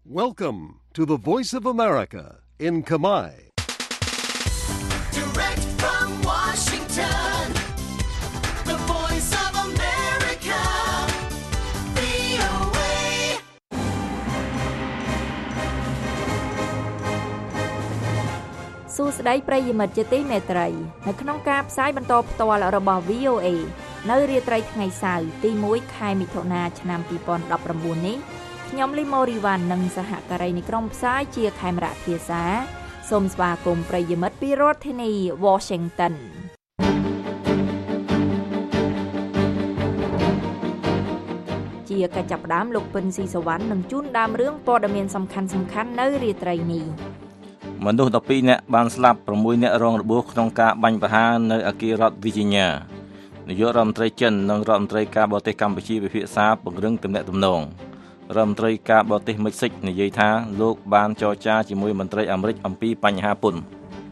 Welcome to the Voice of America in Khmer. Direct from Washington, the Voice of America, VOA. សួស្តីប្រិយមិត្តជាទីមេត្រីនៅក្នុងការផ្សាយបន្តផ្ទាល់របស់ VOA នៅរាត្រីថ្ងៃសៅរ៍ទី1ខែមិថុនាឆ្នាំ2019នេះខ្ញុំលីម៉ូរីវ៉ាន់និងសហការីនៃក្រុមផ្សាយជាខេមរៈភាសាសូមស្វាគមន៍ប្រិយមិត្តពីរដ្ឋធានី Washington ជាកិច្ចចាប់ផ្ដើមលោកពិនស៊ីសវណ្ណនឹងជូនដើមរឿងព័ត៌មានសំខាន់ៗនៅរាត្រីនេះមនុស្ស12នាក់បានស្លាប់6នាក់រងរបួសក្នុងការបាញ់ប្រហារនៅអគាររដ្ឋ Virginia នាយករដ្ឋមន្ត្រីចិននិងរដ្ឋមន្ត្រីការបរទេសកម្ពុជាពិភាក្សាពង្រឹងទំនាក់ទំនងរដ្ឋមន្ត្រីការបរទេសមិចស៊ិកនិយាយថាលោកបានចរចាជាមួយមន្ត្រីអាមេរិកអំពីបញ្ហាពន្ធ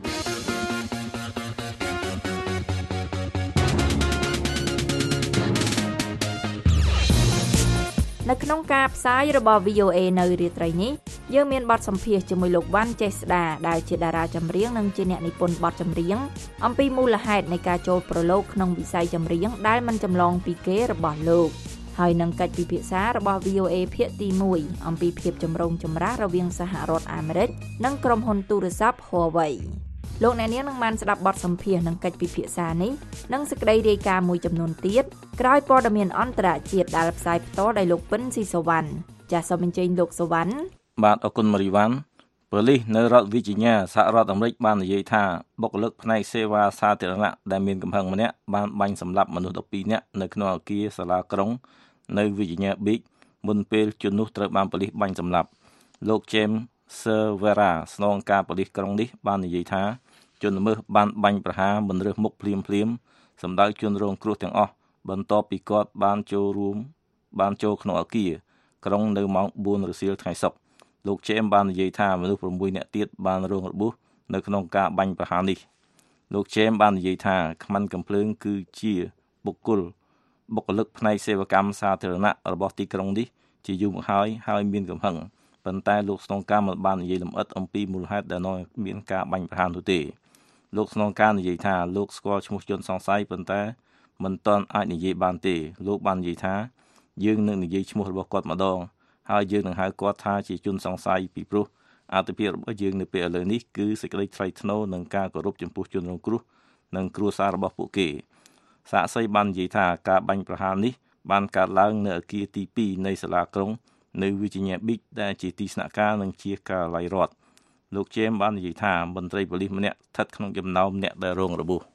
នៅក្នុងការផ្សាយរបស់ VOA នៅរាត្រីនេះយើងមានបទសម្ភាសន៍ជាមួយលោកវ៉ាន់ចេស្តាដែលជាតារាចម្រៀងនិងជាអ្នកនិពន្ធបទចម្រៀងអំពីមូលហេតុនៃការចូលប្រឡូកក្នុងវិស័យចម្រៀងដែលមិនចម្លងពីគេរបស់លោកហើយនឹងកិច្ចពិភាក្សារបស់ VOA ភាគទី1អំពីភាពចម្រូងចម្រាសរវាងសហរដ្ឋអាមេរិកនិងក្រុមហ៊ុនទូរស័ព្ទ Huawei លោកអ្នកនាងនឹងបានស្ដាប់បទសម្ភាសន៍និងកិច្ចពិភាក្សានេះនិងសេចក្តីរាយការណ៍មួយចំនួនទៀតក្រោយព័ត៌មានអន្តរជាតិដែលផ្សាយផ្ទាល់ដោយលោកពិនស៊ីសវណ្ណចាសសូមអញ្ជើញលោកសវណ្ណបាទអរគុណម៉ារីវ៉ាន់ប៉ូលីសនៅរដ្ឋ Virginia សហរដ្ឋអាមេរិកបាននិយាយថាបុគ្គលិកផ្នែកសេវាសាធារណៈដែលមានកំហឹងម្នាក់បានបាញ់សម្លាប់មនុស្ស12នាក់នៅក្នុងអគារសាលាក្រុងនៅ Virginia Beach មុនពេលជននោះត្រូវបានប៉ូលីសបាញ់សម្លាប់លោក James Cervera ស្នងការប៉ូលីសក្រុងនេះបាននិយាយថាជនល្មើសបានបាញ់ប្រហារមិនរើសមុខភ្លាមសម្ដៅជនរងគ្រោះទាំងអស់បន្ទាប់ពីគាត់បានចូលក្នុងអគារក្រុងនៅម៉ោង4រសៀលថ្ងៃសុក្រលោក James បាននិយាយថាមនុស្ស6នាក់ទៀតបានរងរបួសនៅក្នុងការបាញ់ប្រហារនេះលោក James បាននិយាយថាខ្មាន់កំភ្លើងគឺជាបុគ្គលិកផ្នែកសេវាកម្មសាធារណៈរបស់ទីក្រុងនេះជាយូរមកហើយមានកំហឹងប៉ុន្តែលោកស្នងការមិនបាននិយាយលម្អិតអំពីមូលហេតុដែលនាំឲ្យមានការបាញ់ប្រហារនោះទេលោកស្នងការនិយាយថាលោកស្គាល់ឈ្មោះជនសង្ស័យប៉ុន្តែមិនទាន់អាចនិយាយបានទេលោកបាននិយាយថាយើងនឹងនិយាយឈ្មោះរបស់គាត់ម្ដងហើយយើងនឹងហៅគាត់ថាជាជនសង្ស័យពីព្រោះអត្ថប្រយោជន៍របស់យើងនៅពេលឥឡូវនេះគឺសេចក្តីថ្លៃថ្នូរនិងការគោរពចំពោះជនរងគ្រោះនិងគ្រួសាររបស់ពួកគេសាក្សីបាននិយាយថាការបាញ់ប្រហារនេះបានកើតឡើងនៅអគារទី2នៃសាលាក្រុងនៅ Virginia Beach ដែលជាទីស្នាក់ការនិងជាការិយាល័យរដ្ឋលោក James បាននិយាយថាមន្ត្រីប៉ូលីសម្នាក់ស្ថិតក្នុងចំណោមអ្នកដែលរងរបួស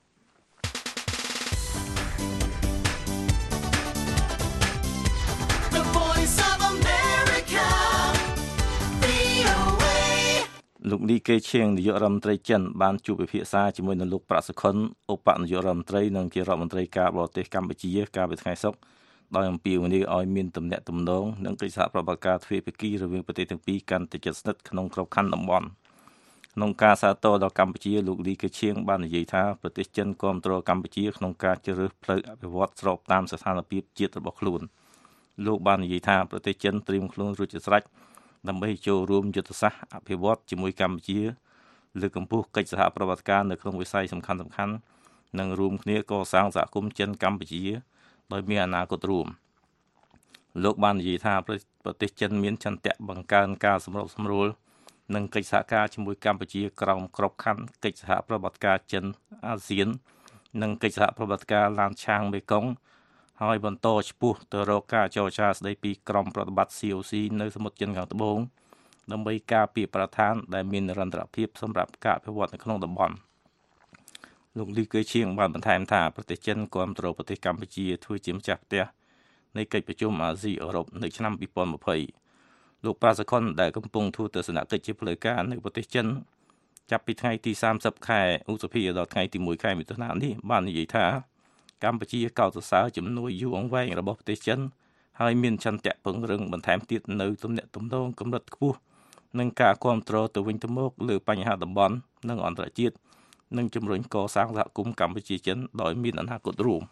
លោកលីកេឈៀងនាយករដ្ឋមន្ត្រីចិនបានជួបពិភាក្សាជាមួយនឹងលោកប្រាក់សុខុនឧបនាយករដ្ឋមន្ត្រីនិងជារដ្ឋមន្ត្រីការបរទេសកម្ពុជាកាលពីថ្ងៃសុក្រដោយអំពាវនាវឲ្យមានទំនាក់ទំនងនិងកិច្ចសហប្រតិបត្តិការទ្វេភាគីរវាងប្រទេសទាំងពីរកាន់តែជិតស្និទ្ធក្នុងក្របខ័ណ្ឌតំបន់ក្នុងការសាទរដល់កម្ពុជាលោកលីកេឈៀងបាននិយាយថាប្រទេសចិនគាំទ្រកម្ពុជាក្នុងការជ្រើសរើសផ្លូវអភិវឌ្ឍស្របតាមស្ថានភាពជាតិរបស់ខ្លួនលោកបាននិយាយថាប្រទេសចិនត្រៀមខ្លួនរួចជាស្រេចដើម្បីចូលរួមយុទ្ធសាស្ត្រអភិវឌ្ឍជាមួយកម្ពុជាលើកកម្ពស់កិច្ចសហប្រតិបត្តិការនៅក្នុងវិស័យសំខាន់ៗនិងរួមគ្នាកសាងសហគមន៍ចិនកម្ពុជាដោយមានអនាគតរួមលោកបាននិយាយថាប្រទេសចិនមានចន្ទៈបង្កើនការសម្របសម្រួលនិងកិច្ចសហការជាមួយកម្ពុជាក្រោមក្របខ័ណ្ឌកិច្ចសហប្រតិបត្តិការចិនអាស៊ាននិងកិច្ចសហប្រតិបត្តិការឡានឆាងមេគង្គហើយបន្តឆ្ពោះទៅរកការចរចាស្តីពីក្រមប្រតិបត្តិ COC នៅសមុទ្រចិនខាងត្បូងដើម្បីការពារបរិស្ថានដែលមាននិរន្តរភាពសម្រាប់ការអភិវឌ្ឍនៅក្នុងតំបន់លោកលីកេឈៀងបានបន្ថែមថាប្រទេសចិនគាំទ្រប្រទេសកម្ពុជាធ្វើជាម្ចាស់ផ្ទះនៃកិច្ចប្រជុំអាស៊ីអឺរ៉ុបនៅឆ្នាំ2020លោកប្រាក់សុខុនដែលកំពុងធ្វើទស្សនកិច្ចជាផ្លូវការនៅប្រទេសចិនចាប់ពីថ្ងៃទី30ខែឧសភាដល់ថ្ងៃទី1ខែមិថុនានេះបាននិយាយថាកម្ពុជាកោតសរសើរជំនួយយូរអង្វែងរបស់ប្រទេសចិនហើយមានចន្ទៈពង្រឹងបន្ថែមទៀតនៅទំនាក់ទំនងកម្រិតខ្ពស់និងការគាំទ្រទៅវិញទៅមកលើបញ្ហាតំបន់និងអន្តរជាតិនិងជំរុញកសាងសហគមន៍កម្ពុជាចិនដោយមានអនាគតរួម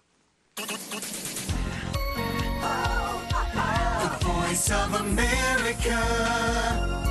The Voice of America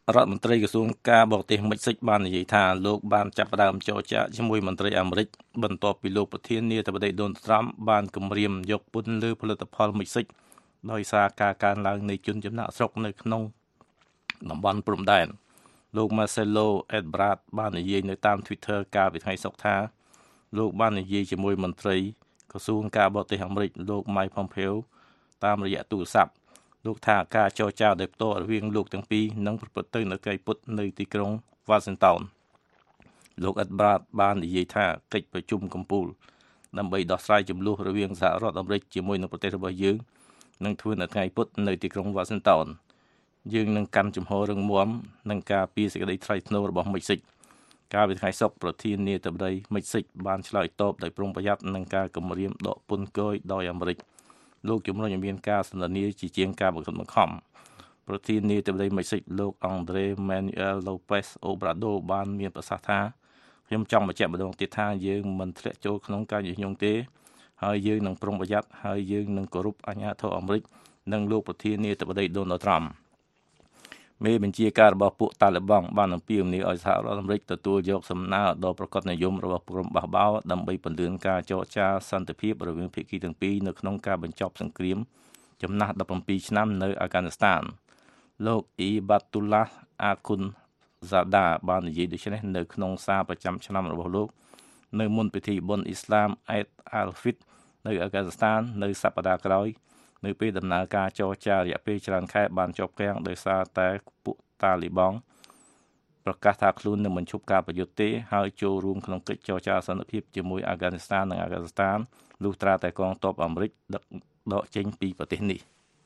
រដ្ឋមន្ត្រីក្រសួងការបរទេសមិចស៊ិកបាននិយាយថាលោកបានចាប់ផ្ដើមចរចាជាមួយមន្ត្រីអាមេរិកបន្ទាប់ពីលោកប្រធានាធិបតីដូនត្រាំបានគម្រាមយកពន្ធលើផលិតផលមិចស៊ិកដោយសារការកើនឡើងនៃជនចំណាក់ស្រុកនៅក្នុងតំបន់ព្រំដែនលោក Marcelo Ebrard បាននិយាយនៅតាម Twitter កាលពីថ្ងៃសុក្រថាលោកបាននិយាយជាមួយមន្ត្រីក្រសួងការបរទេសអាមេរិកលោក Mike Pompeo តាមរយៈទូរស័ព្ទលោកថាការចរចាដោយផ្ទាល់រវាងលោកទាំងពីរនឹងប្រព្រឹត្តទៅនៅថ្ងៃពុធនៅទីក្រុង Washington លោក Ebrard បាននិយាយថាកិច្ចប្រជុំកំពូលដើម្បីដោះស្រាយជម្លោះរវាងសហរដ្ឋអាមេរិកជាមួយនឹងប្រទេសរបស់យើងនឹងធ្វើនៅថ្ងៃពុធនៅទីក្រុង Washington យើងនឹងកាន់ជំហររឹងមាំនឹងការពារសេចក្តីថ្លៃថ្នូររបស់មិចស៊ិកកាលពីថ្ងៃសុក្រប្រធានាធិបតីមិចស៊ិកបានឆ្លើយតបដោយប្រុងប្រយ័ត្ននឹងការគម្រាមដកពន្ធគយដោយអាមេរិកលោកជំរុញឲ្យមានការសន្ទនាជាជាងការបង្ខិតបង្ខំប្រធានាធិបតីមិចស៊ិកលោក Andrés Manuel López Obrador បានមានប្រសាសន៍ថាខ្ញុំចង់បញ្ជាក់ម្ដងទៀតថាយើងមិនធ្លាក់ចូលក្នុងការញុះញង់ទេហើយយើងនឹងប្រុងប្រយ័ត្នហើយយើងនឹងគោរពអាជ្ញាធរអាមេរិកនិងលោកប្រធានាធិបតី Donald Trump មេបញ្ជាការរបស់ពួកតាឡេបង់បានអំពាវនាវឲ្យសហរដ្ឋអាមេរិកទទួលយកសំណើដ៏ប្រកបនិយមរបស់ក្រុមបះបោរដើម្បីពន្យាការចរចាសន្តិភាពរវាងភាគីទាំងពីរនៅក្នុងការបញ្ចប់សង្គ្រាមចំណាស់17ឆ្នាំនៅអាហ្គានីស្ថានលោក Ibatullah Akhundzada បាននិយាយដូចនេះនៅក្នុងសារប្រចាំឆ្នាំរបស់លោកនៅមុនពិធីបុណ្យអ៊ីស្លាម Eid al-Fitr នៅអាហ្គានីស្ថាននៅសប្តាហ៍ក្រោយនៅពេលដំណើរការចរចារយៈពេលច្រើនខែបានចប់គាំងដោយសារតែពួកតាលីបង់ប្រកាសថាខ្លួននឹងបញ្ឈប់ការប្រយុទ្ធទេហើយចូលរួមក្នុងកិច្ចចរចាសន្តិភាពជាមួយអាហ្គានីស្ថាននិងអាហ្គានីស្ថានលុះត្រាតែកងទ័ពអាមេរិកដឹកដកចេញពីប្រទេសនេះ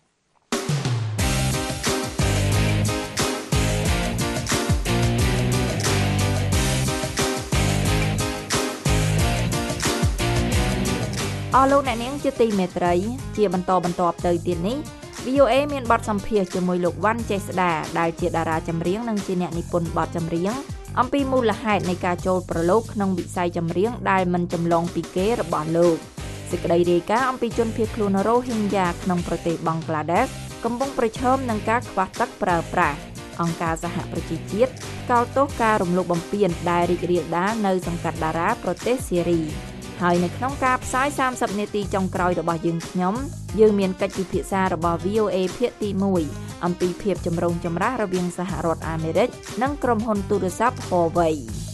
អស់លោកអ្នកនាងជាទីមេត្រីជាបន្តទៅទៀតនេះ VOA មានបទសម្ភាសន៍ជាមួយលោកវ៉ាន់ចេស្តាដែលជាតារាចម្រៀងនិងជាអ្នកនិពន្ធបទចម្រៀងអំពីមូលហេតុនៃការចូលប្រឡូកក្នុងវិស័យចម្រៀងដែលមិនចម្លងពីគេរបស់លោកសេចក្តីរាយការណ៍អំពីជនភៀសខ្លួនរ៉ូហីញ៉ាក្នុងប្រទេសបង់ក្លាដេសកំពុងប្រឈមនឹងការខ្វះទឹកប្រើប្រាស់អង្គការសហប្រជាជាតិកោតទោសការរំលោភបំពានដែលរីករាលដាលនៅសង្កាត់ដារ៉ាប្រទេសសេរីហើយនៅក្នុងការផ្សាយ30នាទីចុងក្រោយរបស់យើងមានកិច្ចពិភាក្សារបស់ VOA ភាគទី1អំពីភាពចម្រូងចម្រាសរវាងសហរដ្ឋអាមេរិកនិងក្រុមហ៊ុនទូរស័ព្ទ Huawei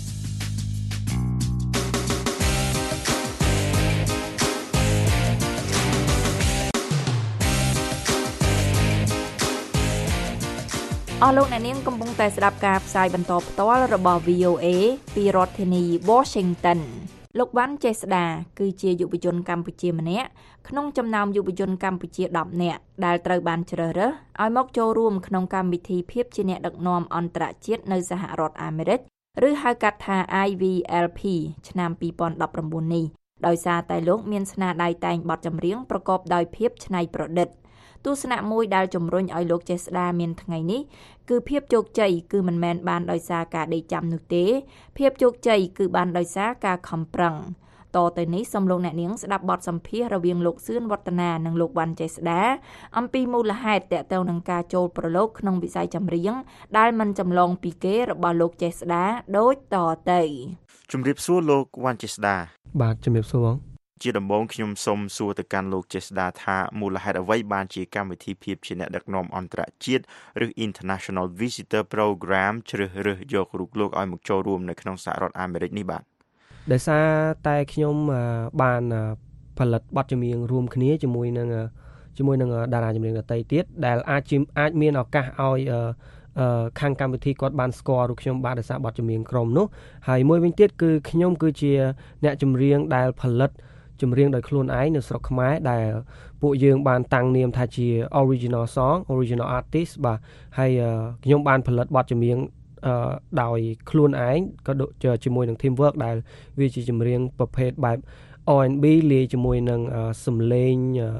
អស់លោកអ្នកនាងកំពុងតែស្ដាប់ការផ្សាយបន្តផ្ទាល់របស់ VOA ពីរដ្ឋធានី Washingtonលោកវ៉ាន់ចេស្តាគឺជាយុវជនកម្ពុជាម្នាក់ក្នុងចំណោមយុវជនកម្ពុជា10នាក់ដែលត្រូវបានជ្រើសរើសឲ្យមកចូលរួមក្នុងកម្មវិធីភាពជាអ្នកដឹកនាំអន្តរជាតិនៅសហរដ្ឋអាមេរិកឬហៅកាត់ថា IVLP ឆ្នាំ2019នេះដោយសារតែលោកមានស្នាដៃតែងបទចម្រៀងប្រកបដោយភាពច្នៃប្រឌិតទស្សនៈមួយដែលជំរុញឲ្យលោកចេស្តាមានថ្ងៃនេះគឺភាពជោគជ័យគឺមិនមែនបានដោយសារការដេកចាំនោះទេភាពជោគជ័យគឺបានដោយសារការខំប្រឹងតទៅនេះសូមលោកអ្នកនាងស្ដាប់បទសម្ភាសន៍រវាងលោកសឿនវឌ្ឍនានិងលោកវ៉ាន់ចេស្តាអំពីមូលហេតុទាក់ទងនឹងការចូលប្រឡូកក្នុងវិស័យចម្រៀងដែលមិនចម្លងពីគេរបស់លោកចេស្តាដូចតទៅជំរាបសួរលោកវ៉ាន់ចេស្តាបាទជំរាបសួរបងជាដំបូងខ្ញុំសូមសួរទៅកាន់លោកចេស្តាថាមូលហេតុអ្វីបានជាកម្មវិធីភាពជាអ្នកដឹកនាំអន្តរជាតិឬ International Visitor Program ជ្រើសរើសយករូបលោកឲ្យមកចូលរួមនៅក្នុងសហរដ្ឋអាមេរិកនេះបាទដោយសារតែខ្ញុំបានផលិតបទចម្រៀងរួមគ្នាជាមួយនឹងតារាចម្រៀងដទៃទៀតដែលអាចមានឱកាសឲ្យខាងកម្មវិធីគាត់បានស្គាល់រូបខ្ញុំបាទដោយសារបទចម្រៀងក្រុមនោះហើយមួយវិញទៀតគឺខ្ញុំគឺជាអ្នកចម្រៀងដែលផលិតចម្រៀងដោយខ្លួនឯងនៅស្រុកខ្មែរដែលពួកយើងបានតាំងនាមថាជា original song original artist បាទហើយខ្ញុំបានផលិតបទចម្រៀងដោយខ្លួនឯងក៏ដូចជាមួយនឹង team work ដែលវាជាចម្រៀងប្រភេទបែប R&B លាយជាមួយនឹងសំឡេង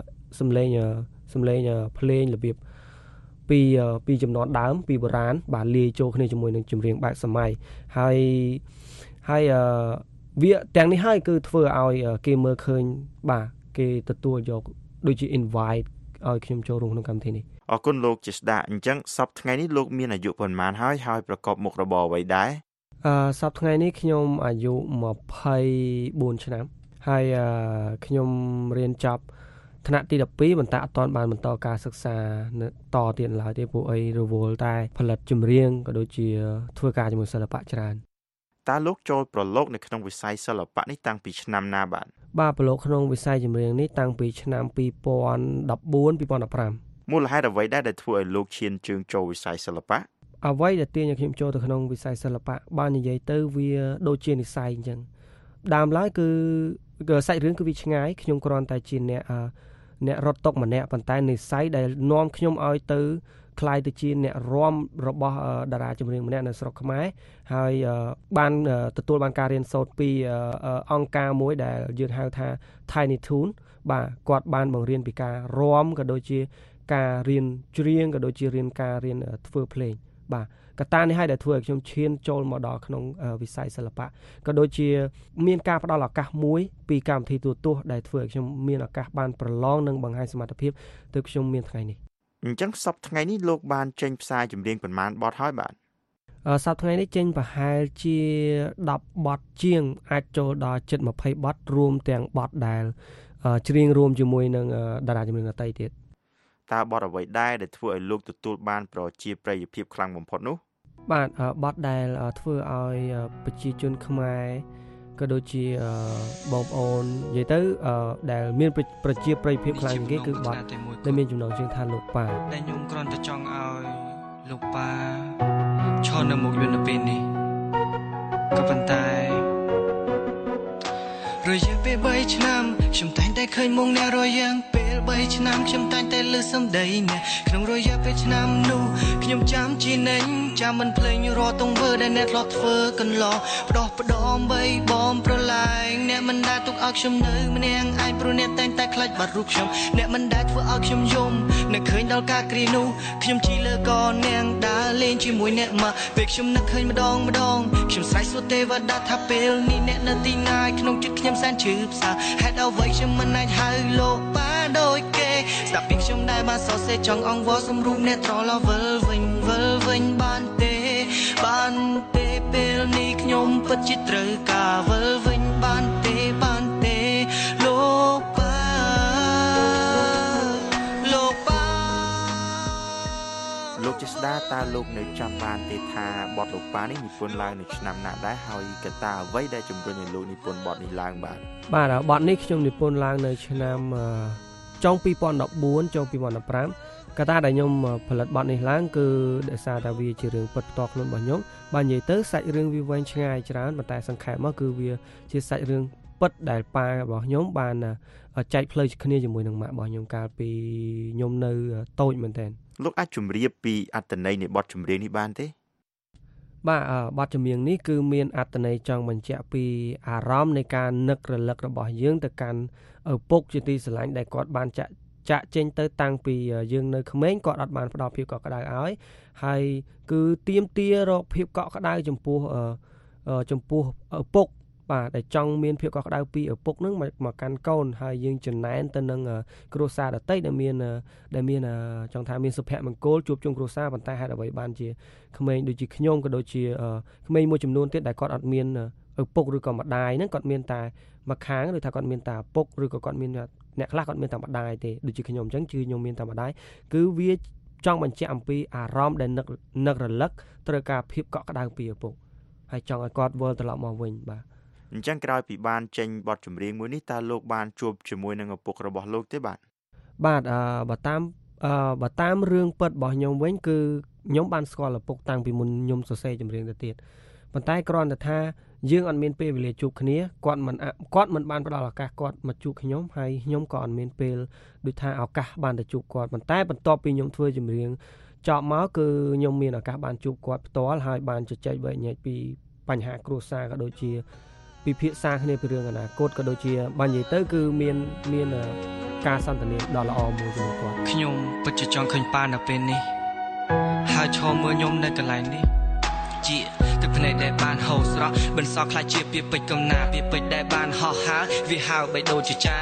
ភ្លេងរបៀបពីចំនួនដើមពីបុរាណបាទលាយចូលគ្នាជាមួយនឹងចម្រៀងបែបសម័យហើយវាទាំងនេះហើយគឺធ្វើឲ្យគេមើលឃើញបាទគេទទួលយកដូចជា invite ឲ្យខ្ញុំចូលរួមក្នុងកម្មវិធីនេះអរគុណលោកជាស្ដាអញ្ចឹងសប្តាហ៍ថ្ងៃនេះលោកមានអាយុប៉ុន្មានហើយប្រកបមុខរបរអ្វីដែរសប្តាហ៍ថ្ងៃនេះខ្ញុំអាយុ24ឆ្នាំហើយខ្ញុំរៀនចប់ថ្នាក់ទី12បន្តអត់ទាន់បានបន្តការសិក្សាតទៀតឡើយទេព្រោះអីរវល់តែផលិតចម្រៀងក៏ដូចជាធ្វើការជាមួយសិល្បៈច្រើនតើលោកចូលប្រឡូកនៅក្នុងវិស័យសិល្បៈនេះតាំងពីឆ្នាំណាបាទប្រឡូកក្នុងវិស័យចម្រៀងនេះតាំងពីឆ្នាំ2014-2015 មូលហេតុអ្វីដែលធ្វើឲ្យលោកឈានជើងចូលវិស័យសិល្បៈអ្វីដែលទាញឲ្យខ្ញុំចូលទៅក្នុងវិស័យសិល្បៈបាននិយាយទៅវាដូចជានិស្ស័យអញ្ចឹងដើមឡើយគឺសាច់រឿងគឺវាឆ្ងាយខ្ញុំគ្រាន់តែជាអ្នករត់តុកម្នាក់ប៉ុន្តែនិស្ស័យដែលនាំខ្ញុំឲ្យទៅក្លាយទៅជាអ្នករាំរបស់តារាចម្រៀងម្នាក់នៅស្រុកខ្មែរហើយបានទទួលបានការរៀនសូត្រពីអង្គការមួយដែលយើងហៅថា Tiny Toon បាទគាត់បានបង្រៀនពីការរាំក៏ដូចជាការរៀនច្រៀងក៏ដូចជាការរៀនធ្វើភ្លេងបាទកត្តានេះហើយដែលធ្វើឲ្យខ្ញុំឈានចូលមកដល់ក្នុងវិស័យសិល្បៈក៏ដូចជាមានការផ្ដល់ឱកាសមួយពីកម្មវិធីទូរទស្សន៍ដែលធ្វើឲ្យខ្ញុំមានឱកាសបានប្រឡងនិងបង្ហាញសមត្ថភាពទើបខ្ញុំមានថ្ងៃនេះអញ្ចឹងសប្តាហ៍ថ្ងៃនេះលោកបានចេញផ្សាយចម្រៀងប៉ុន្មានបទហើយបាទសប្តាហ៍ថ្ងៃនេះចេញប្រហែលជា10បទជាងអាចចូលដល់ជិត20បទរួមទាំងបទដែលច្រៀងរួមជាមួយនឹងតារាចម្រៀងដទៃទៀតតើបទអ្វីដែរដែលធ្វើឲ្យលោកទទួលបានប្រជាប្រិយភាពខ្លាំងបំផុតនោះបាទបទដែលធ្វើឲ្យប្រជាជនខ្មែរក៏ដូចជាបងប្អូននិយាយទៅដែលមានប្រជាប្រិយភាពខ្លាំងជាងគេគឺបទដែលមានចំណងជើងថាលោកប៉ាដែលខ្ញុំគ្រាន់តែចង់ឲ្យលោកប៉ាឈរនៅមុខយន្តនៅពេលនេះក៏ប៉ុន្តែរយៈពេល3ឆ្នាំខ្ញុំតែងតែឃើញមុខអ្នករយៈពេល3ឆ្នាំខ្ញុំតែងតែលើសម្ដីអ្នកក្នុងរយៈពេលឆ្នាំនោះខ្ញុំចាំជានិញចាំមិនភ្លេចរាល់ទង្វើដែលអ្នកធ្លាប់ធ្វើកន្លងផ្ដោះផ្ដំបីបំប្រឡែងអ្នកមិនដែលទុកឲ្យខ្ញុំនៅម្នាក់ឯងព្រោះអ្នកតែងតែខ្លាចបាត់រូបខ្ញុំអ្នកមិនដែលធ្វើឲ្យខ្ញុំយំនឹកឃើញដល់ការគ្រានោះខ្ញុំជីលើកនាងដើរលេងជាមួយអ្នកមកពេលខ្ញុំនឹកឃើញម្ដងខ្ញុំស្រែកសួរទេវតាថាពេលនេះអ្នកនៅទីណាក្នុងចិត្តខ្ញុំសែនឈឺផ្សហេតុអ្វីខ្ញុំមិនអាចហៅលោកប៉ាដូចគេស្ដាប់ពីខ្ញុំដែលបានសរសេរចង់អង្វរសម្រូបអ្នកត្រឡប់វិលវិញបានទេពេលនេះខ្ញុំពិតជាត្រូវការវិលវិញបានទេលោកប៉ាលោកជាស្ដាតើលោកនៅចាំបានទេថាបទលោកប៉ានេះនិពន្ធឡើងនៅឆ្នាំណាដែរហើយកត្តាអ្វីដែលជំរុញឲ្យលោកនិពន្ធបទនេះឡើងបាទបទនេះខ្ញុំនិពន្ធឡើងនៅឆ្នាំចុង2014ចុង2015កត្តាដែលខ្ញុំផលិតបទនេះឡើងគឺដោយសារតែវាជារឿងពិតផ្ទាល់ខ្លួនរបស់ខ្ញុំបាននិយាយទៅសាច់រឿងវាវែងឆ្ងាយច្រើនប៉ុន្តែសង្ខេបមកគឺវាជាសាច់រឿងពិតដែលប៉ារបស់ខ្ញុំបានចែកផ្លូវគ្នាជាមួយនឹងម៉ាក់របស់ខ្ញុំកាលពីខ្ញុំនៅតូចមែនទែនលោកអាចជម្រាបពីអត្ថន័យនៃបទចម្រៀងនេះបានទេបាទបទចម្រៀងនេះគឺមានអត្ថន័យចង់បញ្ជាក់ពីអារម្មណ៍នៃការនឹករលឹករបស់យើងទៅកាន់ឪពុកជាទីស្រឡាញ់ដែលគាត់បានចាក់ចេញទៅតាំងពីយើងនៅក្មេងគាត់អត់បានផ្ដល់ភាពកក់ក្ដៅឲ្យហើយគឺទាមទាររកភាពកក់ក្ដៅចំពោះឪពុកបាទដែលចង់មានភាពកក់ក្ដៅពីឪពុកនឹងមកកាន់កូនហើយយើងចំណែនទៅនឹងគ្រួសារដទៃដែលមានចង់ថាមានសុភមង្គលជួបជុំគ្រួសារប៉ុន្តែហេតុអ្វីបានជាក្មេងដូចជាខ្ញុំក៏ដូចជាក្មេងមួយចំនួនទៀតដែលគាត់អត់មានឪពុកឬក៏ម្ដាយហ្នឹងគាត់មានតែម្ខាងឬថាគាត់មានតែឪពុកឬក៏គាត់មានអ្នកខ្លះគាត់មានតែម្ដាយទេដូចជាខ្ញុំអញ្ចឹងគឺខ្ញុំមានតែម្ដាយគឺវាចង់បញ្ជាក់អំពីអារម្មណ៍ដែលនឹករលឹកត្រូវការភាពកក់ក្ដៅពីឪពុកហើយចង់ឲ្យគាត់វិលត្រឡប់មកវិញបាទអញ្ចឹងក្រោយពីបានចេញបទចម្រៀងមួយនេះតើលោកបានជួបជាមួយនឹងឪពុករបស់លោកទេបាទបើតាមរឿងពិតរបស់ខ្ញុំវិញគឺខ្ញុំបានស្គាល់ឪពុកតាំងពីមុនខ្ញុំសរសេរចម្រៀងទៅទៀតប៉ុន្តែគ្រាន់តែថាយើងអត់មានពេលវេលាជួបគ្នាគាត់មិនបានផ្ដល់ឱកាសគាត់មកជួបខ្ញុំហើយខ្ញុំក៏អត់មានពេលដូចថាឱកាសបានទៅជួបគាត់ប៉ុន្តែបន្ទាប់ពីខ្ញុំធ្វើចម្រៀងចប់មកគឺខ្ញុំមានឱកាសបានជួបគាត់ផ្ទាល់ហើយបានជជែកវែកញែកពីបញ្ហាគ្រួសារក៏ដូចជាពិភាក្សាគ្នាពីរឿងអនាគតក៏ដូចជាបាននិយាយទៅគឺមានការសន្ទនាដ៏ល្អមួយជាមួយគាត់ខ្ញុំពិតជាចង់ឃើញប៉ានៅពេលនេះហើយឈរមើលខ្ញុំនៅកន្លែងនេះជាទឹកភ្នែកដែលបានហូរស្រក់បន្សល់ខ្លាចជាពាក្យពេចន៍កំណាពាក្យពេចន៍ដែលបានហោះហើរវាហៅបីដូចជាចាប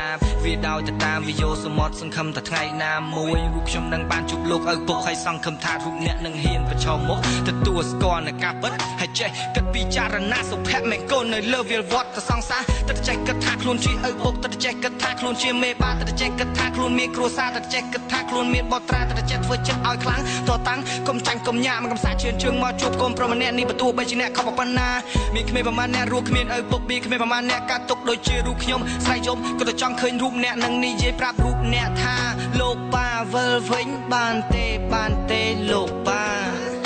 វាដោយទៅតាមវិយោសមុទ្រសង្ឃឹមតែថ្ងៃណាមួយរូបខ្ញុំនឹងបានជួបលោកឪពុកហើយសង្ឃឹមថារូបអ្នកនឹងហ៊ានប្រឈមមុខទទួលស្គាល់នៅការពិតហើយចេះគិតពិចារណាសុភមង្គលនៅលើវាលវត្តទៅសង្សារតែចេះគិតថាខ្លួនជាឪពុកតែចេះគិតថាខ្លួនជាមេបាតែចេះគិតថាខ្លួនមានគ្រួសារតែចេះគិតថាខ្លួនមានបុត្រាតែចេះធ្វើចិត្តឲ្យខ្លាំងតតាំងកុំចាញ់កុំញ៉ាំកំសាជឿនជើងមកជួបកូនប្រុសម្នាក់នេះបន្ទោះបីជាអ្នកខំប៉ុណ្ណាមានក្មេងប្រមាណអ្នករស់គ្មានឪពុកមានក្មេងប្រមាណអ្នកកាត់ទុកដូចជារូបខ្ញុំស្រ័យយំក៏ទៅចង់ឃើញរូបអ្នកនឹងនិយាយប្រាប់រូបអ្នកថាលោកប៉ាវិលវិញបានទេលោកប៉ា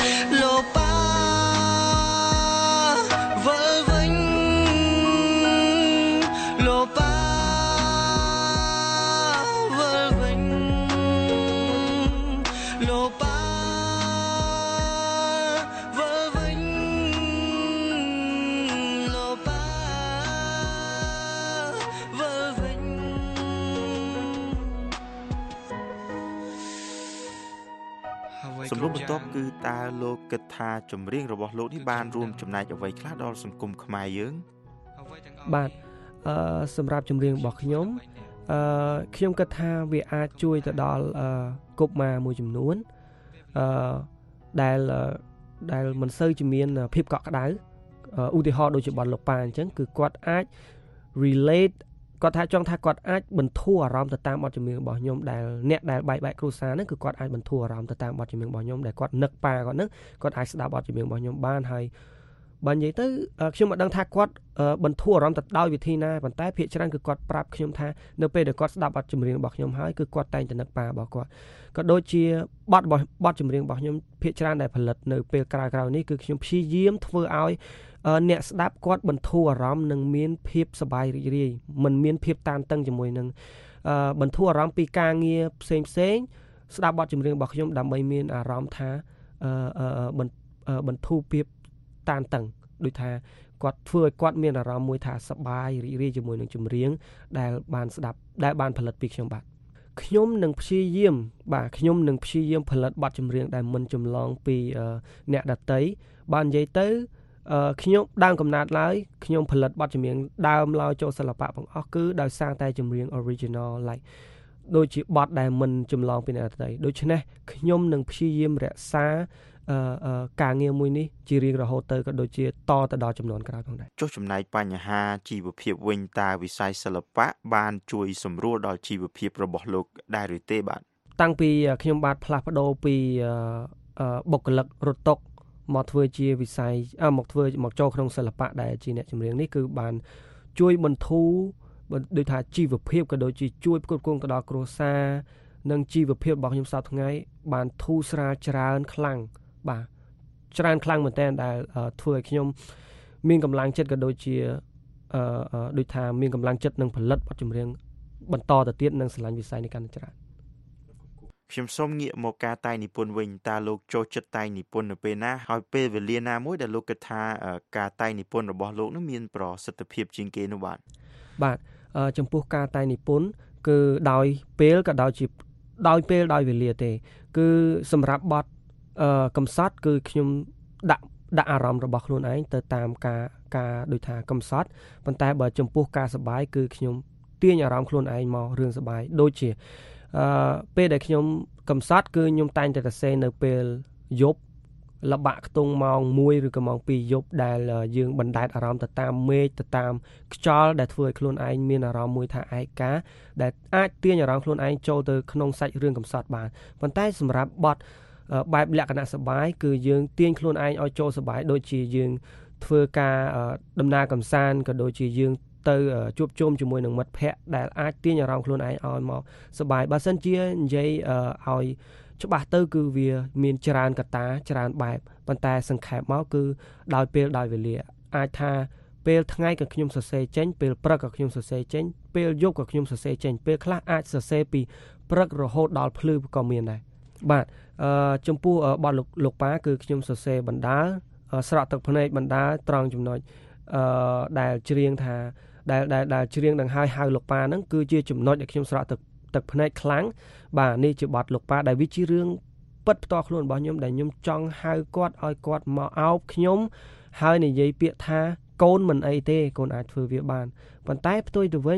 វិលវិញលោកប៉ាវិលវិញលោកប៉ាវិលវិញលោកប៉ាវិលវិញសំណួរបន្ទាប់គឺតើលោកគិតថាចម្រៀងរបស់លោកនេះបានរួមចំណែកអ្វីខ្លះដល់សង្គមខ្មែរយើងបាទសម្រាប់ចម្រៀងរបស់ខ្ញុំខ្ញុំគិតថាវាអាចជួយទៅដល់កុមារមួយចំនួនដែលមិនសូវជាមានភាពកក់ក្ដៅឧទាហរណ៍ដូចជាបទលោកប៉ាអញ្ចឹងគឺគាត់អាច relate គាត់ថាចង់ថាគាត់អាចបន្ធូរអារម្មណ៍ទៅតាមបទចម្រៀងរបស់ខ្ញុំដែលអ្នកដែលបែកគ្រួសារហ្នឹងគឺគាត់អាចបន្ធូរអារម្មណ៍ទៅតាមបទចម្រៀងរបស់ខ្ញុំដែលគាត់នឹកប៉ាគាត់ហ្នឹងគាត់អាចស្ដាប់បទចម្រៀងរបស់ខ្ញុំបានហើយបើនិយាយទៅខ្ញុំមិនដឹងថាគាត់បន្ធូរអារម្មណ៍ទៅដោយវិធីណាប៉ុន្តែភាគច្រើនគឺគាត់ប្រាប់ខ្ញុំថានៅពេលដែលគាត់ស្ដាប់បទចម្រៀងរបស់ខ្ញុំហើយគឺគាត់តែងតែនឹកប៉ារបស់គាត់ក៏ដូចជាបទចម្រៀងរបស់ខ្ញុំភាគច្រើនដែលផលិតនៅពេលក្រោយៗនេះគឺខ្ញុំព្យាយាមធ្វើឲ្យអ្នកស្ដាប់គាត់បន្ធូរអារម្មណ៍និងមានភាពសប្បាយរីករាយមិនមានភាពតានតឹងជាមួយនឹងបន្ធូរអារម្មណ៍ពីការងារផ្សេងស្ដាប់បទចម្រៀងរបស់ខ្ញុំដើម្បីមានអារម្មណ៍ថាបន្ធូរភាពតានតឹងដូចថាគាត់ធ្វើឲ្យគាត់មានអារម្មណ៍មួយថាសប្បាយរីករាយជាមួយនឹងចម្រៀងដែលបានស្ដាប់ដែលបានផលិតពីខ្ញុំបាទខ្ញុំនឹងព្យាយាមផលិតបទចម្រៀងដែលមិនចម្លងពីអ្នកដទៃបាននិយាយទៅខ្ញុំដើមកំណើតឡើយខ្ញុំផលិតបទចម្រៀងដើមឡើយចូលសិល្បៈទាំងអស់គឺដោយសារតែចម្រៀង original like ដូចជាបទដែលមិនចម្លងពីអ្នកដទៃដូច្នេះខ្ញុំនឹងព្យាយាមរក្សាការងារមួយនេះជារៀងរហូតទៅក៏ដូចជាតទៅដល់ចំនួនក្រោយផងដែរចុះចំណែកបញ្ហាជីវភាពវិញតើវិស័យសិល្បៈបានជួយសម្រួលដល់ជីវភាពរបស់លោកដែរឬទេបាទតាំងពីខ្ញុំបាទផ្លាស់ប្ដូរពីបុគ្គលិករត់តុមកធ្វើជាវិស័យមកចូលក្នុងសិល្បៈដែលជាអ្នកចម្រៀងនេះគឺបានជួយបន្ធូរដូចថាជីវភាពក៏ដូចជាជួយផ្គត់ផ្គង់ទៅដល់គ្រួសារនិងជីវភាពរបស់ខ្ញុំសប្តាហ៍ថ្ងៃបានធូរស្រាលច្រើនខ្លាំងមែនទែនដែលធ្វើឲ្យខ្ញុំមានកម្លាំងចិត្តក៏ដូចជាដូចថាមានកម្លាំងចិត្តនឹងផលិតបទចម្រៀងបន្តទៅទៀតនិងស្រឡាញ់វិស័យនេះកាន់តែច្រើនខ្ញុំសូមងាកមកការតែងនិពន្ធវិញតើលោកចូលចិត្តតែងនិពន្ធនៅពេលណាហើយពេលវេលាណាមួយដែលលោកគិតថាការតែងនិពន្ធរបស់លោកនឹងមានប្រសិទ្ធភាពជាងគេនោះបាទចំពោះការតែងនិពន្ធគឺដោយពេលក៏ដោយពេលដោយវេលាទេគឺសម្រាប់បទកំសត់គឺខ្ញុំដាក់អារម្មណ៍របស់ខ្លួនឯងទៅតាមការដូចថាកំសត់ប៉ុន្តែបើចំពោះការសប្បាយគឺខ្ញុំទាញអារម្មណ៍ខ្លួនឯងមករឿងសប្បាយដូចជាពេលដែលខ្ញុំកំសត់គឺខ្ញុំតែងតែសរសេរនៅពេលយប់លបាក់ខ្ទង់ម៉ោង1ឬក៏ម៉ោង2យប់ដែលយើងបណ្ដែតអារម្មណ៍ទៅតាមមេឃទៅតាមខ្យល់ដែលធ្វើឲ្យខ្លួនឯងមានអារម្មណ៍មួយថាឯកាដែលអាចទាញអារម្មណ៍ខ្លួនឯងចូលទៅក្នុងសាច់រឿងកំសត់បានប៉ុន្តែសម្រាប់បទបែបលក្ខណៈសប្បាយគឺយើងទាញខ្លួនឯងឲ្យចូលសប្បាយដូចជាយើងធ្វើការដំណើរកម្សាន្តក៏ដូចជាយើងទៅជួបជុំជាមួយនឹងមិត្តភ័ក្តិដែលអាចទាញអារម្មណ៍ខ្លួនឯងឲ្យមកសប្បាយបើសិនជានិយាយឲ្យច្បាស់ទៅគឺវាមានច្រើនកត្តាច្រើនបែបប៉ុន្តែសង្ខេបមកគឺដោយពេលដោយវេលាអាចថាពេលថ្ងៃក៏ខ្ញុំសរសេរចេញពេលព្រឹកក៏ខ្ញុំសរសេរចេញពេលយប់ក៏ខ្ញុំសរសេរចេញពេលខ្លះអាចសរសេរពីព្រឹករហូតដល់ភ្លឺក៏មានដែរបាទចំពោះបទលោកប៉ាគឺខ្ញុំសរសេរបណ្ដាលស្រក់ទឹកភ្នែកបណ្ដាលត្រង់ចំណុចដែលច្រៀងថាដែលច្រៀងនឹងហៅលោកប៉ាហ្នឹងគឺជាចំណុចដែលខ្ញុំស្រក់ទឹកភ្នែកខ្លាំងបាទនេះជាបទលោកប៉ាដែលវាជារឿងពិតផ្ទាល់ខ្លួនរបស់ខ្ញុំដែលខ្ញុំចង់ហៅគាត់ឲ្យគាត់មកអោបខ្ញុំហើយនិយាយពាក្យថាកូនមិនអីទេកូនអាចធ្វើវាបានប៉ុន្តែផ្ទុយទៅវិញ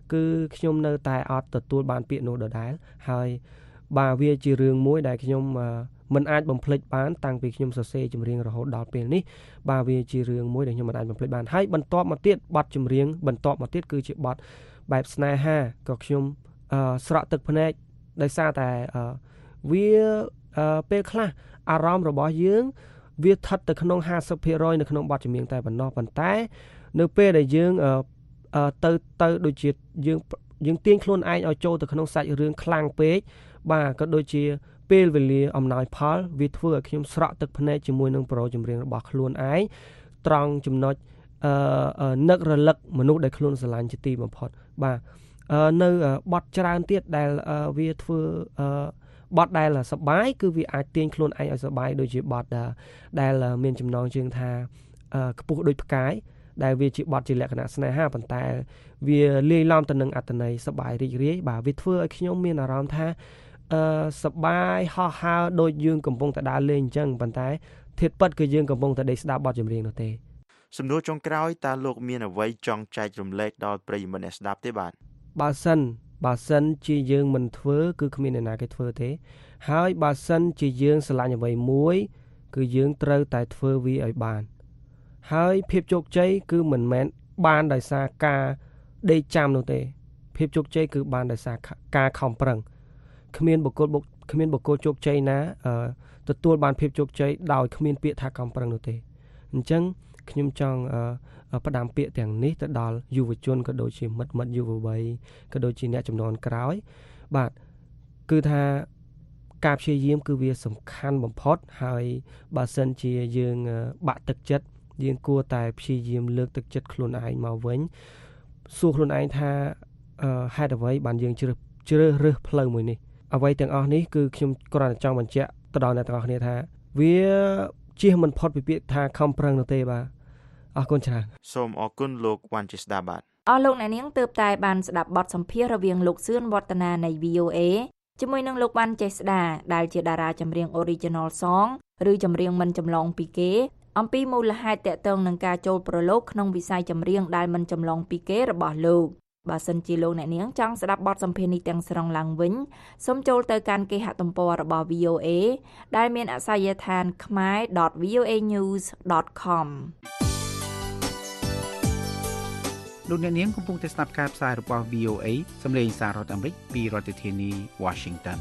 គឺខ្ញុំនៅតែអត់ទទួលបានពាក្យនោះដដែលហើយបាទវាជារឿងមួយដែលខ្ញុំមិនអាចបំភ្លេចបានតាំងពីខ្ញុំសរសេរចម្រៀងរហូតដល់ពេលនេះបាទវាជារឿងមួយដែលខ្ញុំមិនអាចបំភ្លេចបានហើយបន្ទាប់មកទៀតបទចម្រៀងបន្ទាប់មកទៀតគឺជាបទបែបស្នេហាក៏ខ្ញុំស្រក់ទឹកភ្នែកដោយសារតែវាពេលខ្លះអារម្មណ៍របស់យើងវាស្ថិតទៅក្នុង 50% នៅក្នុងបទចម្រៀងតែប៉ុណ្ណោះប៉ុន្តែនៅពេលដែលយើងទៅដូចជាយើងទាញខ្លួនឯងឲ្យចូលទៅក្នុងសាច់រឿងខ្លាំងពេកបាទក៏ដូចជាពេលវេលាអំណោយផលវាធ្វើឲ្យខ្ញុំស្រក់ទឹកភ្នែកជាមួយនឹងប្រូចម្រៀងរបស់ខ្លួនឯងត្រង់ចំណុចនឹករលឹកមនុស្សដែលខ្លួនស្រឡាញ់ជាទីបំផុតបាទនៅបទច្រើនទៀតដែលវាធ្វើបទដែលសប្បាយគឺវាអាចទាញខ្លួនឯងឲ្យសប្បាយដូចជាបទដែលមានចំណងជើងថាខ្ពស់ដូចផ្កាយដែលវាជាបទជាលក្ខណៈស្នេហាប៉ុន្តែវាលាយឡំទៅនឹងអត្ថន័យសប្បាយរីករាយបាទវាធ្វើឲ្យខ្ញុំមានអារម្មណ៍ថាសប្បាយហោះហើរដូចយើងកំពុងតែដើរលេងអញ្ចឹងប៉ុន្តែធៀបពិតគឺយើងកំពុងតែដេកស្ដាប់បទចម្រៀងនោះទេសំណួរចុងក្រោយតើលោកមានអ្វីចង់ចែករំលែកដល់ប្រិយមិត្តអ្នកស្ដាប់ទេបាទបើសិនជាយើងមិនធ្វើគឺគ្មានអ្នកណាគេធ្វើទេហើយបើសិនជាយើងស្រឡាញ់អ្វីមួយគឺយើងត្រូវតែធ្វើវាឲ្យបានហើយភាពជោគជ័យគឺមិនមែនបានដោយសារការដេកចាំនោះទេភាពជោគជ័យគឺបានដោយសារការខំប្រឹងគ្មានបុគ្គលជោគជ័យណាទទួលបានភាពជោគជ័យដោយគ្មានពាក្យថាខំប្រឹងនោះទេអញ្ចឹងខ្ញុំចង់ផ្ដាំពាក្យទាំងនេះទៅដល់យុវជនក៏ដូចជាមិត្តយុវវ័យក៏ដូចជាអ្នកជំនាន់ក្រោយបាទគឺថាការព្យាយាមគឺវាសំខាន់បំផុតហើយបើសិនជាយើងបាក់ទឹកចិត្តយើងគួរតែព្យាយាមលើកទឹកចិត្តខ្លួនឯងមកវិញសួរខ្លួនឯងថាហេតុអ្វីបានយើងជ្រើសរើសផ្លូវមួយនេះអ្វីទាំងអស់នេះគឺខ្ញុំគ្រាន់តែចង់បញ្ជាក់ទៅដល់អ្នកទាំងអស់គ្នាថាវាជៀសមិនផុតពីពាក្យថាខំប្រឹងនោះទេបាទអរគុណច្រើនសូមអរគុណលោកវ៉ាន់ចេស្ដាបាទអស់លោកអ្នកនាងទើបតែបានស្ដាប់បទសម្ភាសន៍រវាងលោកសឿនវឌ្ឍនានៃ VOA ជាមួយនឹងលោកវ៉ាន់ចេស្ដាដែលជាតារាចម្រៀង Original Song ឬចម្រៀងមិនចម្លងពីគេអំពីមូលហេតុតាក់ទងនឹងការចូលប្រឡូកក្នុងវិស័យចម្រៀងដែលមិនចម្លងពីគេរបស់លោកបើសិនជាលោកអ្នកនាងចង់ស្ដាប់បទសម្ភាសន៍នេះទាំងស្រុងឡើងវិញសូមចូលទៅកាន់គេហទំព័ររបស់ VOA ដែលមានអាសយដ្ឋាន khmer.voanews.com លោកអ្នកនាងកំពុងតែស្ដាប់ការផ្សាយរបស់ VOA សម្លេងសាររដ្ឋអាមេរិកពីរដ្ឋធានី Washington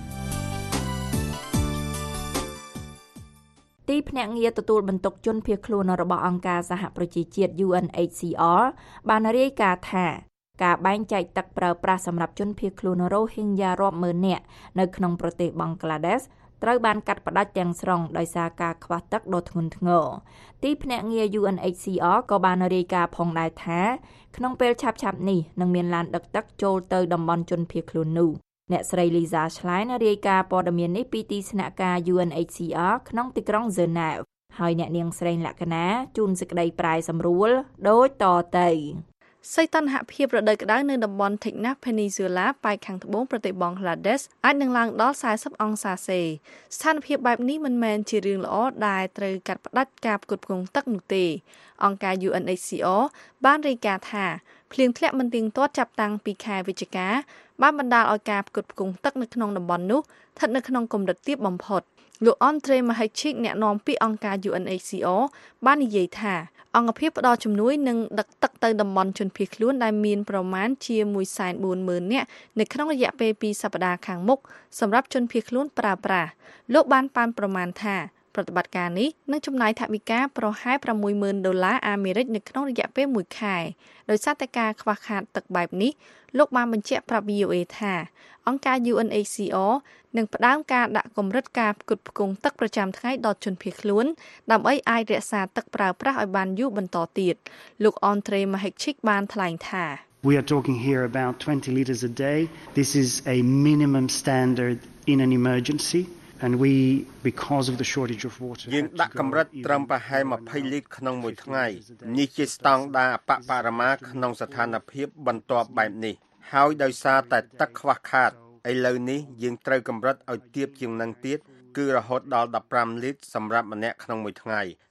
ទីភ្នាក់ងារទទួលបន្ទុកជនភៀសខ្លួនរបស់អង្គការសហប្រជាជាតិ UNHCR បានរាយការណ៍ថាការបែងចែកទឹកប្រើប្រាស់សម្រាប់ជនភៀសខ្លួន Rohingya រាប់ម៉ឺននាក់នៅក្នុងប្រទេសបង់ក្លាដេសត្រូវបានកាត់ផ្តាច់ទាំងស្រុងដោយសារការខ្វះទឹកដ៏ធ្ងន់ធ្ងរទីភ្នាក់ងារ UNHCR ក៏បានរាយការណ៍ផងដែរថាក្នុងពេលឆាប់ៗនេះនឹងមានឡានដឹកទឹកចូលទៅតំបន់ជនភៀសខ្លួននោះអ្នកស្រី Lisa Schlein រាយការណ៍ព័ត៌មាននេះពីទីស្នាក់ការ UNHCR ក្នុងទីក្រុង Geneva ហើយអ្នកនាងស្រីលក្ខណាជូនសេចក្តីប្រាយសម្រួលដូចតទៅសីតុណ្ហភាពរដូវក្តៅនៅតំបន់ Teknaf Peninsula ប៉ែកខាងត្បូងប្រទេសបង់ក្លាដេសអាចនឹងឡើងដល់40អង្សាសេស្ថានភាពបែបនេះមិនមែនជារឿងល្អដែលត្រូវកាត់ផ្តាច់ការផ្គត់ផ្គង់ទឹកនោះទេអង្គការ UNHCR បានរាយការណ៍ថាភ្លៀងធ្លាក់មិនទៀងទាត់ចាប់តាំងពីខែវិច្ឆិកាបានបណ្ដាលឲ្យការផ្គត់ផ្គង់ទឹកនៅក្នុងតំបន់នោះស្ថិតនៅក្នុងកម្រិតទាបបំផុតលោក Andre Mahachik អ្នកនាំពាក្យអង្គការ UNHCR បាននិយាយថាអង្គភាពផ្ដល់ជំនួយនឹងដឹកទឹកទៅតំបន់ជនភៀសខ្លួនដែលមានប្រមាណជា 140,000 នាក់នៅក្នុងរយៈពេល2សប្តាហ៍ខាងមុខសម្រាប់ជនភៀសខ្លួនប្រើប្រាស់លោកបានប៉ាន់ប្រមាណថាប្រតិបត្តិការនេះនឹងចំណាយថវិកាប្រហែល$60,000អាមេរិកនៅក្នុងរយៈពេល1ខែដោយសារតែការខ្វះខាតទឹកបែបនេះលោកបានបញ្ជាក់ប្រាប់ VOA ថាអង្គការ UNHCR នឹងផ្ដើមការដាក់កម្រិតការផ្គត់ផ្គង់ទឹកប្រចាំថ្ងៃដល់ជនភៀសខ្លួនដើម្បីអាចរក្សាទឹកប្រើប្រាស់ឲ្យបានយូរបន្តទៀតលោក Andre Mahachik បានថ្លែងថា We are talking here about 20 liters a day. This is a minimum standard in an emergency. And we because of the shortage of water យើងដាក់កម្រិតត្រឹមប្រហែល20លីត្រក្នុងមួយថ្ងៃនេះជាស្តង់ដារបរិមាណក្នុងស្ថានភាពបន្ទាប់បែបនេះហើយដោយសារតែទឹកខ្វះខាតឥឡូវនេះយើងត្រូវកម្រិតឲ្យទាបជាងនឹងទៀតគឺរហូតដល់15លីត្រសម្រាប់ម្នាក់ក្នុងមួយថ្ងៃ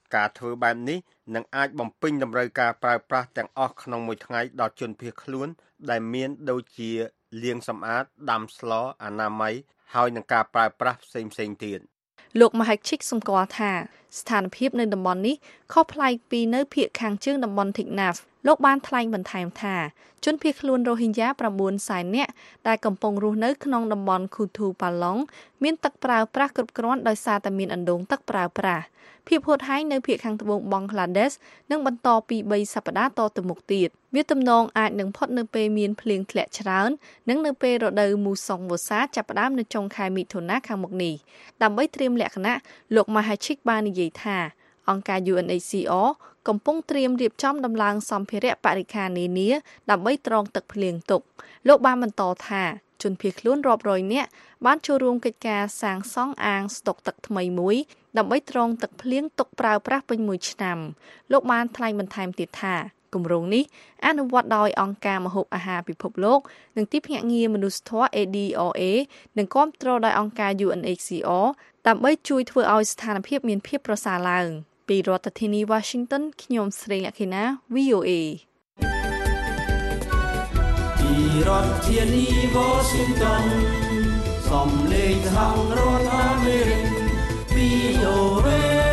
ការធ្វើបែបនេះនឹងអាចបំពេញតម្រូវការប្រើប្រាស់ទាំងអស់ក្នុងមួយថ្ងៃដល់ជនភៀសខ្លួនដែលមានដូចជាលាងសម្អាតដាំស្លអនាម័យហើយនឹងការប្រើប្រាស់ផ្សេងៗទៀតលោកមហិច្ឆិកសម្គាល់ថាស្ថានភាពនៅតំបន់នេះខុសប្លែកពីនៅភាគខាងជើងតំបន់ធីកណាហ្វលោកបានថ្លែងបន្ថែមថាជនភៀសខ្លួនរ៉ូហីញ៉ា 900,000 នាក់ដែលកំពុងរស់នៅក្នុងតំបន់ឃូធូប៉ាឡុងមានទឹកប្រើប្រាស់គ្រប់គ្រាន់ដោយសារតែមានអណ្ដូងទឹកប្រើប្រាស់ភាពហួតហែងនៅភាគខាងត្បូងបង់ក្លាដេសនឹងបន្តពី3សប្តាហ៍តទៅមុខទៀតវាទំនងអាចនឹងផុតនៅពេលមានភ្លៀងធ្លាក់ច្រើននិងនៅពេលរដូវមូសុងវស្សាចាប់ផ្ដើមនៅចុងខែមិថុនាខាងមុខនេះដើម្បីត្រៀមលក្ខណៈលោកមហាឈិកបាននិយាយថាអង្គការ UNHCR កំពុងត្រៀមរៀបចំដំឡើងសម្ភារៈបរិក្ខារនានាដើម្បីត្រងទឹកភ្លៀងទុកលោកបានបន្តថាជនភៀសខ្លួនរាប់រយនាក់បានចូលរួមកិច្ចការសាងសង់អាងស្តុកទឹកថ្មីមួយដើម្បីត្រងទឹកភ្លៀងទុកប្រើប្រាស់ពេញមួយឆ្នាំលោកបានថ្លែងបន្ថែមទៀតថាគម្រោងនេះអនុវត្តដោយអង្គការម្ហូបអាហារពិភពលោកនិងទីភ្នាក់ងារមនុស្សធម៌ ADRA និងគាំទ្រដោយអង្គការ UNHCR ដើម្បីជួយធ្វើឲ្យស្ថានភាពមានភាពប្រសើរឡើងពីរដ្ឋធានី Washington ខ្ញុំស្រីលក្ខិណា VOA ពីរដ្ឋធានី Washington សំឡេងខាងរដ្ឋអាមេរិក VOA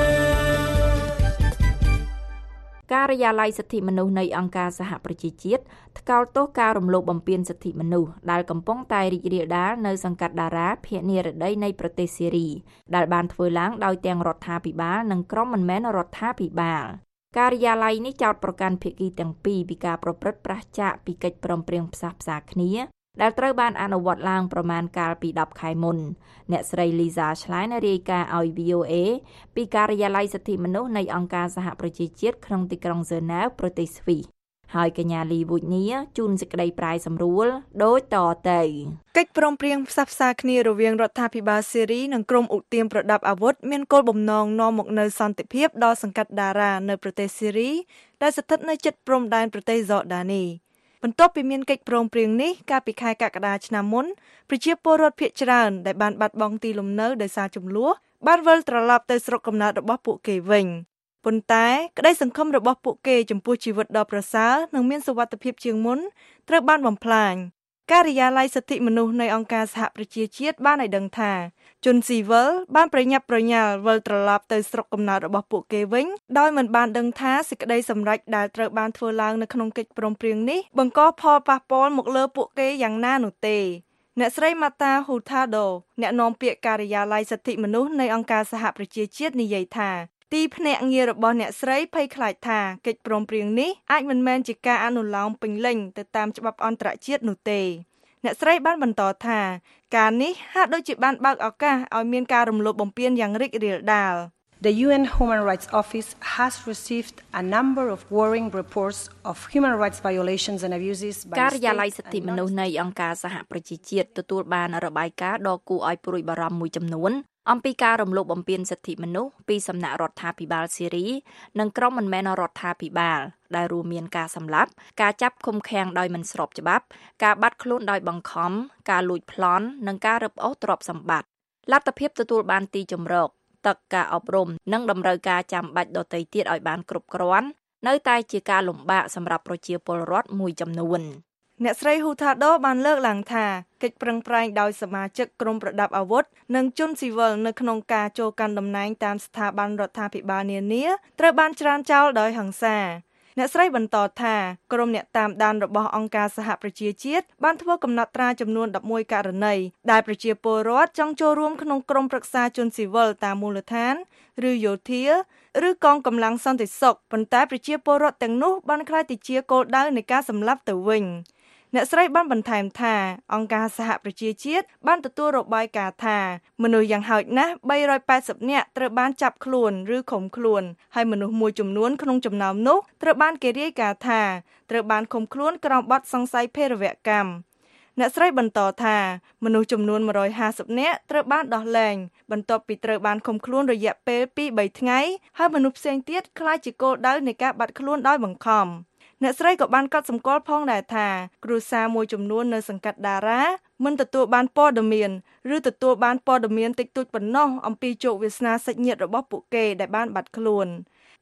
ការិយាល័យសិទ្ធិមនុស្សនៃអង្គការសហប្រជាជាតិថ្កោលទោសការរំលោភបំពានសិទ្ធិមនុស្សដែលកំពុងតែរីករាលដាលនៅសង្កាត់ដារ៉ាភាគនិរតីនៃប្រទេសស៊ីរីដែលបានធ្វើឡើងដោយទាំងរដ្ឋាភិបាលនិងក្រុមមិនមែនរដ្ឋាភិបាលការិយាល័យនេះចោទប្រកាន់ភាគីទាំងពីរពីការប្រព្រឹត្តប្រឆាចពីកិច្ចព្រមព្រៀងផ្សះផ្សាគ្នាដែលត្រូវបានអនុវត្តឡើងប្រមាណកាលពី10ខែមុនអ្នកស្រី Lisa Schlein រាយការណ៍ឲ្យ VOA ពីការិយាល័យសិទ្ធិមនុស្សនៃអង្គការសហប្រជាជាតិក្នុងទីក្រុង Geneva ប្រទេសស្វីសហើយកញ្ញាលីវូញនីជូនសេចក្តីប្រាយសម្រួលដូចតទៅកិច្ចព្រមព្រៀងផ្សះផ្សាគ្នារវាងរដ្ឋាភិបាលស៊េរីនិងក្រុមឧទាមប្រដាប់អាវុធមានគោលបំណងនាំមកនូវសន្តិភាពដល់សង្កាត់ដារ៉ានៅប្រទេសស៊េរីដែលស្ថិតនៅជិតព្រំដែនប្រទេសហ្ស័រដានីបន្ទាប់ពីមានកិច្ចព្រមព្រៀងនេះកាលពីខែកក្កដាឆ្នាំមុនប្រជាពលរដ្ឋភាគច្រើនដែលបានបាត់បង់ទីលំនៅដោយសារជម្លោះបានវិលត្រឡប់ទៅស្រុកកំណើតរបស់ពួកគេវិញប៉ុន្តែក្តីសង្ឃឹមរបស់ពួកគេចំពោះជីវិតដ៏ប្រសើរនិងមានសុវត្ថិភាពជាងមុនត្រូវបានបំផ្លាញការិយាល័យសិទ្ធិមនុស្សនៃអង្គការសហប្រជាជាតិបានឲ្យដឹងថាជនស៊ីវិលបានប្រញាប់ប្រញាល់វិលត្រឡប់ទៅស្រុកកំណើតរបស់ពួកគេវិញដោយមិនបានដឹងថាសេចក្តីសម្រេចដែលត្រូវបានធ្វើឡើងនៅក្នុងកិច្ចព្រមព្រៀងនេះបង្កផលប៉ះពាល់មកលើពួកគេយ៉ាងណានោះទេអ្នកស្រី Marta Hurtado អ្នកនាំពាក្យការិយាល័យសិទ្ធិមនុស្សនៃអង្គការសហប្រជាជាតិនិយាយថាទីភ្នាក់ងាររបស់អ្នកស្រីភ័យខ្លាចថាកិច្ចព្រមព្រៀងនេះអាចមិនមែនជាការអនុលោមពេញលេញទៅតាមច្បាប់អន្តរជាតិនោះទេអ្នកស្រីបានបន្តថាការនេះហាក់ដូចជាបានបើកឱកាសឲ្យមានការរំលោភបំពានយ៉ាងរីករាលដាល The UN Human Rights Office has received a number of worrying reports of human rights violations and abuses by ការិយាល័យសិទ្ធិមនុស្សនៃអង្គការសហប្រជាជាតិទទួលបានរបាយការណ៍ដ៏គួរឲ្យព្រួយបារម្ភមួយចំនួនអំពីការរំលោភបំពានសិទ្ធិមនុស្សពីសំណាក់រដ្ឋាភិបាលស៊ីរីនិងក្រុមមិនមែនរដ្ឋាភិបាលដែលរួមមានការសម្លាប់ការចាប់ឃុំឃាំងដោយមិនស្របច្បាប់ការបាត់ខ្លួនដោយបង្ខំការលួចប្លន់និងការរឹបអូសទ្រព្យសម្បត្តិលទ្ធភាពទទួលបានទីជម្រកទឹកការអប់រំនិងតម្រូវការចាំបាច់ដទៃទៀតឲ្យបានគ្រប់គ្រាន់នៅតែជាការលំបាកសម្រាប់ប្រជាពលរដ្ឋមួយចំនួនអ្នកស្រី Hurtado បានលើកឡើងថាកិច្ចប្រឹងប្រែងដោយសមាជិកក្រុមប្រដាប់អាវុធនិងជនស៊ីវិលនៅក្នុងការចូលកាន់តំណែងតាមស្ថាប័នរដ្ឋាភិបាលនានាត្រូវបានច្រានចោលដោយហិង្សាអ្នកស្រីបន្តថាក្រុមអ្នកតាមដានរបស់អង្គការសហប្រជាជាតិបានធ្វើកំណត់ត្រាចំនួន11ករណីដែលប្រជាពលរដ្ឋចង់ចូលរួមក្នុងក្រុមប្រឹក្សាជនស៊ីវិលតាមមូលដ្ឋានឬយោធាឬកងកម្លាំងសន្តិសុខប៉ុន្តែប្រជាពលរដ្ឋទាំងនោះបានក្លាយទៅជាគោលដៅនៃការសម្លាប់ទៅវិញអ្នកស្រីបានបន្ថែមថាអង្គការសហប្រជាជាតិបានទទួលរបាយការណ៍ថាមនុស្សយ៉ាងហោចណាស់380នាក់ត្រូវបានចាប់ខ្លួនឬឃុំខ្លួនហើយមនុស្សមួយចំនួនក្នុងចំណោមនោះត្រូវបានគេរាយការណ៍ថាត្រូវបានឃុំខ្លួនក្រោមបទសង្ស័យភេរវកម្មអ្នកស្រីបន្តថាមនុស្សចំនួន150នាក់ត្រូវបានដោះលែងបន្ទាប់ពីត្រូវបានឃុំខ្លួនរយៈពេល 2-3 ថ្ងៃហើយមនុស្សផ្សេងទៀតក្លាយជាគោលដៅនៃការបាត់ខ្លួនដោយបង្ខំអ្នកស្រីក៏បានកត់សម្គាល់ផងដែរថាគ្រួសារមួយចំនួននៅសង្កាត់ដារ៉ាមិនទទួលបានព័ត៌មានឬទទួលបានព័ត៌មានតិចតួចប៉ុណ្ណោះអំពីជោគវាសនាសាច់ញាតិរបស់ពួកគេដែលបានបាត់ខ្លួន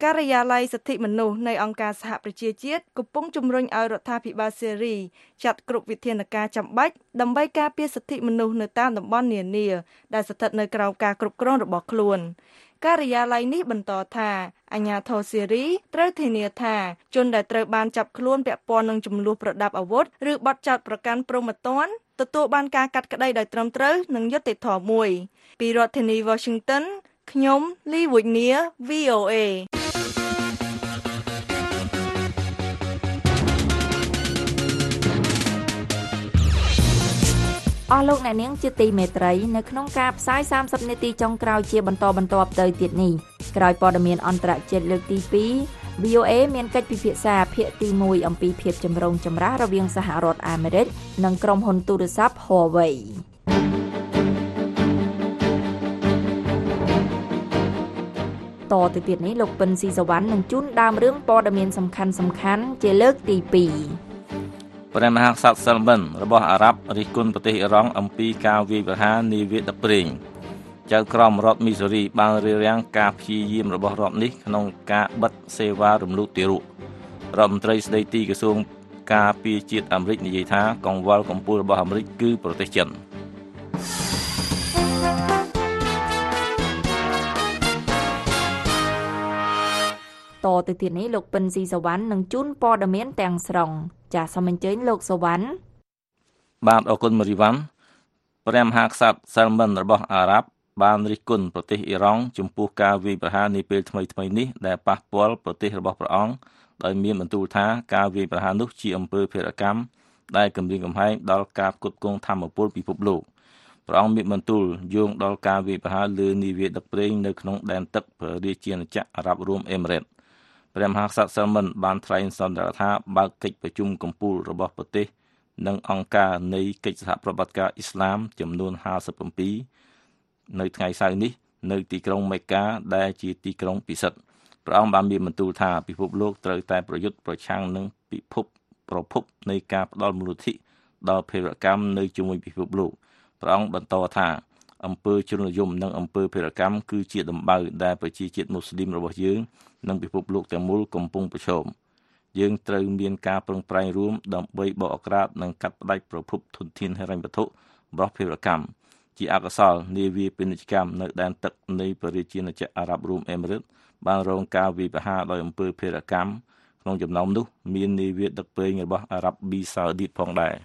ការិយាល័យសិទ្ធិមនុស្សនៃអង្គការសហប្រជាជាតិកំពុងជំរុញឲ្យរដ្ឋាភិបាលសេរីចាត់គ្រប់វិធានការចាំបាច់ដើម្បីការពារសិទ្ធិមនុស្សនៅតាមតំបន់នានាដែលស្ថិតនៅក្រោមការគ្រប់គ្រងរបស់ខ្លួនការិយាល័យនេះបន្តថាអាជ្ញាធរសេរីត្រូវធានាថាជនដែលត្រូវបានចាប់ខ្លួនពាក់ព័ន្ធនឹងចំនួនប្រដាប់អាវុធឬបទចោទប្រកាន់ព្រហ្មទណ្ឌទទួលបានការកាត់ក្តីដោយត្រឹមត្រូវនិងយុត្តិធម៌មួយពីរដ្ឋធានី Washington ខ្ញុំលីវុញនី VOA អស់លោកអ្នកនាងជាទីមេត្រីនៅក្នុងការផ្សាយ30នាទីចុងក្រោយជាបន្តបន្ទាប់ទៅទៀតនេះក្រោយព័ត៌មានអន្តរជាតិលើកទី2 VOA មានកិច្ចពិភាក្សាភាគទី1អំពីភាពចម្រូងចម្រាសរវាងសហរដ្ឋអាមេរិកនិងក្រុមហ៊ុនទូរស័ព្ទ Huaweiតទៅទៀតនេះលោកពិនស៊ីសវណ្ណនឹងជូនដើមរឿងព័ត៌មានសំខាន់ជាលើកទី2 ព្រះមហាក្សត្រសាល់ម៉ាន់របស់អារ៉ាប់រិះគន់ប្រទេសអ៊ីរ៉ង់អំពីការវាយប្រហារនាវាទឹកប្រេងចៅក្រមរដ្ឋមីសូរីបានរារាំងការព្យាយាមរបស់រដ្ឋនេះក្នុងការបិទសេវារំលោភទារករដ្ឋមន្ត្រីស្ដីទីក្រសួងការពារជាតិអាមេរិកនិយាយថាកង្វល់កំពូលរបស់អាមេរិកគឺប្រទេសចិនតទៅទៀតនេះលោកពិនស៊ីសវណ្ណនឹងជូនព័ត៌មានទាំងស្រុងចាសសូមអញ្ជើញលោកសវណ្ណបាទអរគុណមេរីវ៉ាន់ព្រះមហាក្សត្រសាល់ម៉ាន់របស់អារ៉ាប់បានរិះគន់ប្រទេសអ៊ីរ៉ង់ចំពោះការវាយប្រហារនាពេលថ្មីនេះដែលប៉ះពាល់ប្រទេសរបស់ព្រះអង្គដោយមានបន្ទូលថាការវាយប្រហារនោះជាអំពើភេរកម្មដែលគំរាមកំហែងដល់ការផ្គត់ផ្គង់ថាមពលពិភពលោកព្រះអង្គមានបន្ទូលយោងដល់ការវាយប្រហារលើនាវាទឹកប្រេងនៅក្នុងដែនទឹកព្រះរាជាណាចក្រអារ៉ាប់រួមអេមីរ៉េតព្រះមហាក្សត្រសាល់ម៉ាន់បានថ្លែងសន្ទនាថាបើកកិច្ចប្រជុំកំពូលរបស់ប្រទេសនិងអង្គការនៃកិច្ចសហប្រតិបត្តិការអ៊ីស្លាមចំនួន57នៅថ្ងៃសៅរ៍នេះនៅទីក្រុងមេកាដែលជាទីក្រុងពិសិដ្ឋព្រះអង្គបានមានបន្ទូលថាពិភពលោកត្រូវតែប្រយុទ្ធប្រឆាំងនឹងប្រភពនៃការផ្ដាល់មូលធិដល់ភេរវកម្មនៅជាមួយពិភពលោកព្រះអង្គបន្តថាអំពើជ្រុលនិយមនិងអំពើភេរកម្មគឺជាដំបៅដែលប្រជាជាតិមូស្លីមរបស់យើងនិងពិភពលោកទាំងមូលកំពុងប្រឈមយើងត្រូវមានការប្រឹងប្រែងរួមដើម្បីបកអាក្រាតនិងកាត់ផ្តាច់ប្រភពធនធានហិរញ្ញវត្ថុរបស់ភេរវកម្មជាអកុសលនាវាពាណិជ្ជកម្មនៅដែនទឹកនៃព្រះរាជាណាចក្រអារ៉ាប់រួមអេមីរ៉េតបានរងការវាយប្រហារដោយអំពើភេរកម្មក្នុងចំណោមនោះមាននាវាទឹកប្រេងរបស់អារ៉ាប់ប៊ីសាអូឌីតផងដែរ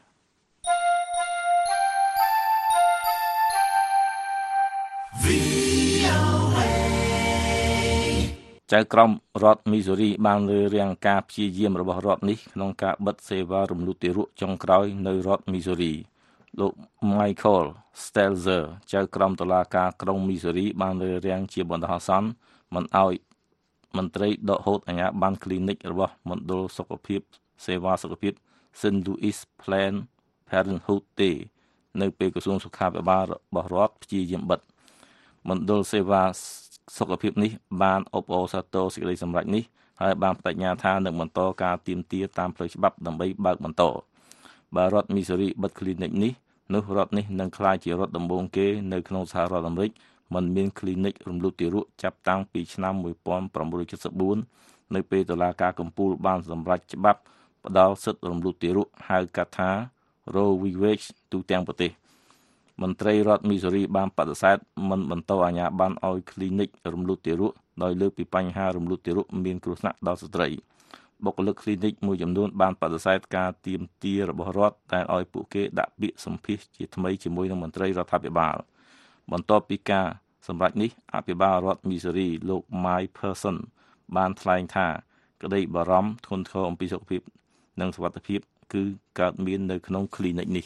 ចៅក្រមរដ្ឋមីសូរីបានលើរាំងការព្យាយាមរបស់រដ្ឋនេះក្នុងការបិទសេវារំលោភទារកចុងក្រោយនៅរដ្ឋមីសូរីលោក Michael Stelzer ចៅក្រមតុលាការក្រុងមីសូរីបានលើរាំងជាបណ្ដោះអាសន្នមិនឲ្យមន្ត្រីដកហូតអាជ្ញាប័ណ្ណគ្លីនិករបស់មណ្ឌលសុខភាពសេវាសុខភាព St. Louis Planned Parenthood ទេនៅពេលក្រសួងសុខាភិបាលរបស់រដ្ឋព្យាយាមបិទមណ្ឌលសេវាសុខភាពនេះបានអបអរសាទរសេចក្តីសម្រេចនេះហើយបានបដិញ្ញាថានឹងបន្តការទាមទារតាមផ្លូវច្បាប់ដើម្បីបើកបន្តបើរដ្ឋមីសូរីបិទគ្លីនិកនេះនោះរដ្ឋនេះនឹងក្លាយជារដ្ឋដំបូងគេនៅក្នុងសហរដ្ឋអាមេរិកមិនមានគ្លីនិករំលោភទារកចាប់តាំងពីឆ្នាំ1974នៅពេលតុលាការកំពូលបានសម្រេចច្បាប់ផ្ដល់សិទ្ធិរំលោភទារកហៅកាត់ថា Roe v. Wade ទូទាំងប្រទេសមន្ត្រីរដ្ឋមីសូរីបានបដិសេធមិនបន្តអាជ្ញាប័ណ្ណឲ្យគ្លីនិករំលោភទារកដោយលើកពីបញ្ហារំលោភទារកមានគ្រោះថ្នាក់ដល់ស្ត្រីបុគ្គលិកគ្លីនិកមួយចំនួនបានបដិសេធការទាមទាររបស់រដ្ឋដែលឲ្យពួកគេដាក់ពាក្យសម្ភាសជាថ្មីជាមួយនឹងមន្ត្រីរដ្ឋាភិបាលបន្ទាប់ពីការសម្រេចនេះអភិបាលរដ្ឋមីសូរីលោក Mike Parson បានថ្លែងថាក្តីបារម្ភធ្ងន់ធ្ងរអំពីសុខភាពនិងសុវត្ថិភាពគឺកើតមាននៅក្នុងគ្លីនិកនេះ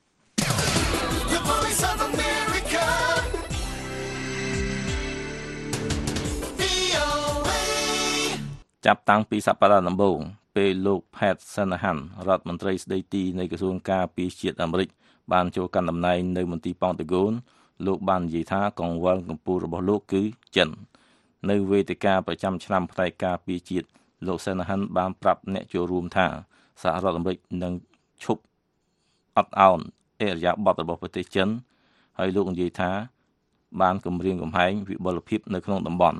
ចាប់តាំងពីសប្តាហ៍ដំបូងពេលលោក Pat Shanahan រដ្ឋមន្ត្រីស្ដីទីនៃក្រសួងការពារជាតិអាមេរិកបានចូលកាន់តំណែងនៅមន្ទីរប៉ង់តាហ្គោនលោកបាននិយាយថាកង្វល់កំពូលរបស់លោកគឺចិននៅវេទិកាប្រចាំឆ្នាំផ្នែកការពារជាតិលោក Shanahan បានប្រាប់អ្នកចូលរួមថាសហរដ្ឋអាមេរិកនឹងឈប់អត់ឱនអរិយាប័ត្ររបស់ប្រទេសចិនហើយលោកនិយាយថាបានគម្រាមកំហែងវិបុលភាពនៅក្នុងតំបន់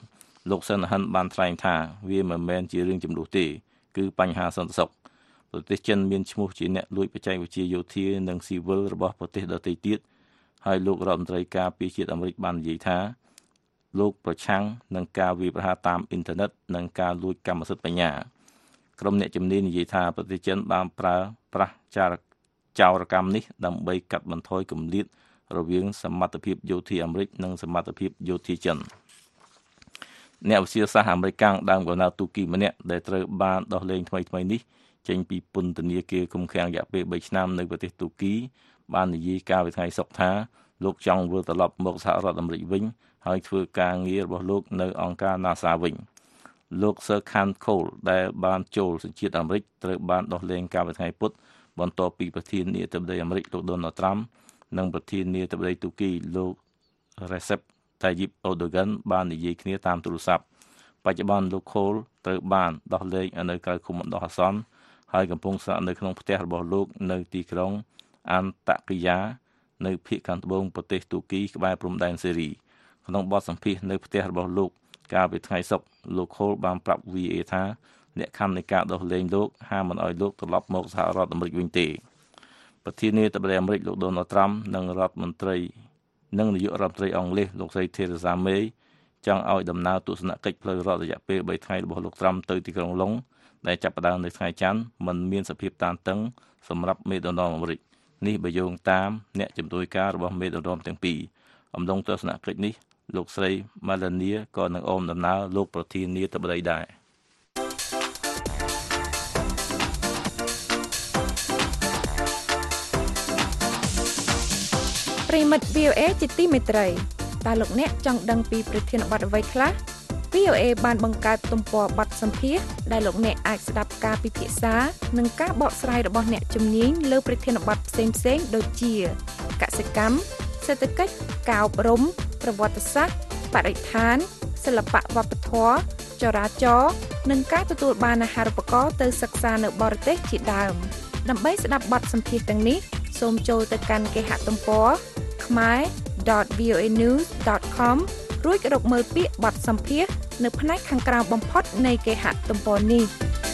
លោកសិនហិនបានថ្លែងថាវាមិនមែនជារឿងចំនួនទេគឺបញ្ហាសន្តិសុខប្រទេសចិនមានឈ្មោះជាអ្នកលួចបច្ចេកវិទ្យាយោធានិងស៊ីវិលរបស់ប្រទេសដទៃទៀតហើយលោករដ្ឋមន្ត្រីការពារជាតិអាមេរិកបាននិយាយថាលោកប្រឆាំងនឹងការវាយប្រហារតាមអ៊ីនធឺណិតនិងការលួចកម្មសិទ្ធិបញ្ញាក្រុមអ្នកជំនាញនិយាយថាប្រទេសចិនបានប្រើប្រាស់ចោរកម្មនេះដើម្បីកាត់បន្ថយគម្លាតរវាងសមត្ថភាពយោធាអាមេរិកនិងសមត្ថភាពយោធាចិនអ្នកវិទ្យាសាស្ត្រអាមេរិកដើមកំណើតទូគីម្នាក់ដែលត្រូវបានដោះលែងថ្មីនេះចេញពីពន្ធនាគារឃុំឃាំងរយៈពេល3ឆ្នាំនៅប្រទេសទូគីបាននិយាយកាលពីថ្ងៃសុក្រថាលោកចង់វិលត្រឡប់មកសហរដ្ឋអាមេរិកវិញហើយធ្វើការងាររបស់លោកនៅអង្គការ NASA វិញលោក Sir Khan Cole ដែលបានចូលសញ្ជាតិអាមេរិកត្រូវបានដោះលែងកាលពីថ្ងៃពុធបន្ទាប់ពីប្រធានាធិបតីអាមេរិកលោក Donald Trump និងប្រធានាធិបតីទូគីលោក Recep Tayyip Erdogan បាននិយាយគ្នាតាមទូរស័ព្ទបច្ចុប្បន្នលោក Cole ត្រូវបានដោះលែងនៅក្រៅឃុំបណ្ដោះអាសន្នហើយកំពុងស្នាក់នៅក្នុងផ្ទះរបស់លោកនៅទីក្រុងអានតាគីយ៉ានៅភាគខាងត្បូងប្រទេសទូគីក្បែរព្រំដែនសេរីក្នុងបទសម្ភាសន៍នៅផ្ទះរបស់លោកកាលពីថ្ងៃសុក្រលោក Cole បានប្រាប់ VA ថាលក្ខខណ្ឌនៃការដោះលែងលោកហាមមិនឲ្យលោកត្រឡប់មកសហរដ្ឋអាមេរិកវិញទេប្រធានាធិបតីអាមេរិកលោក Donald Trump និងនាយករដ្ឋមន្ត្រីអង់គ្លេសលោកស្រី Theresa May ចង់ឲ្យដំណើរទស្សនកិច្ចផ្លូវរដ្ឋរយៈពេល3ថ្ងៃរបស់លោក Trump ទៅទីក្រុងឡុងដែលចាប់ផ្ដើមនៅថ្ងៃច័ន្ទមិនមានសភាពតានតឹងសម្រាប់មេដឹកនាំអាមេរិកនេះបើយោងតាមអ្នកជំនួយការរបស់មេដឹកនាំទាំងពីរអំឡុងទស្សនកិច្ចនេះលោកស្រី Melania ក៏នឹងអមដំណើរលោកប្រធានាធិបតីដែរប្រិមិត្ត VOA ជាទីមេត្រីតើលោកអ្នកចង់ដឹងពីប្រធានបទអ្វីខ្លះ VOA បានបង្កើតទំព័របទសម្ភាសន៍ដែលលោកអ្នកអាចស្ដាប់ការពិភាក្សានិងការបកស្រាយរបស់អ្នកជំនាញលើប្រធានបទផ្សេងៗដូចជាកសិកម្មសេដ្ឋកិច្ចការអប់រំប្រវត្តិសាស្ត្របរិស្ថានសិល្បៈវប្បធម៌ចរាចរណ៍និងការទទួលបានអាហារូបករណ៍ទៅសិក្សានៅបរទេសជាដើមដើម្បីស្ដាប់បទសម្ភាសន៍ទាំងនេះសូមចូលទៅកាន់គេហទំព័រ khmer.voanews.com រួចរកមើលពាក្យបទសម្ភាសន៍នៅផ្នែកខាងក្រោមបំផុតនៃគេហទំព័រនេះ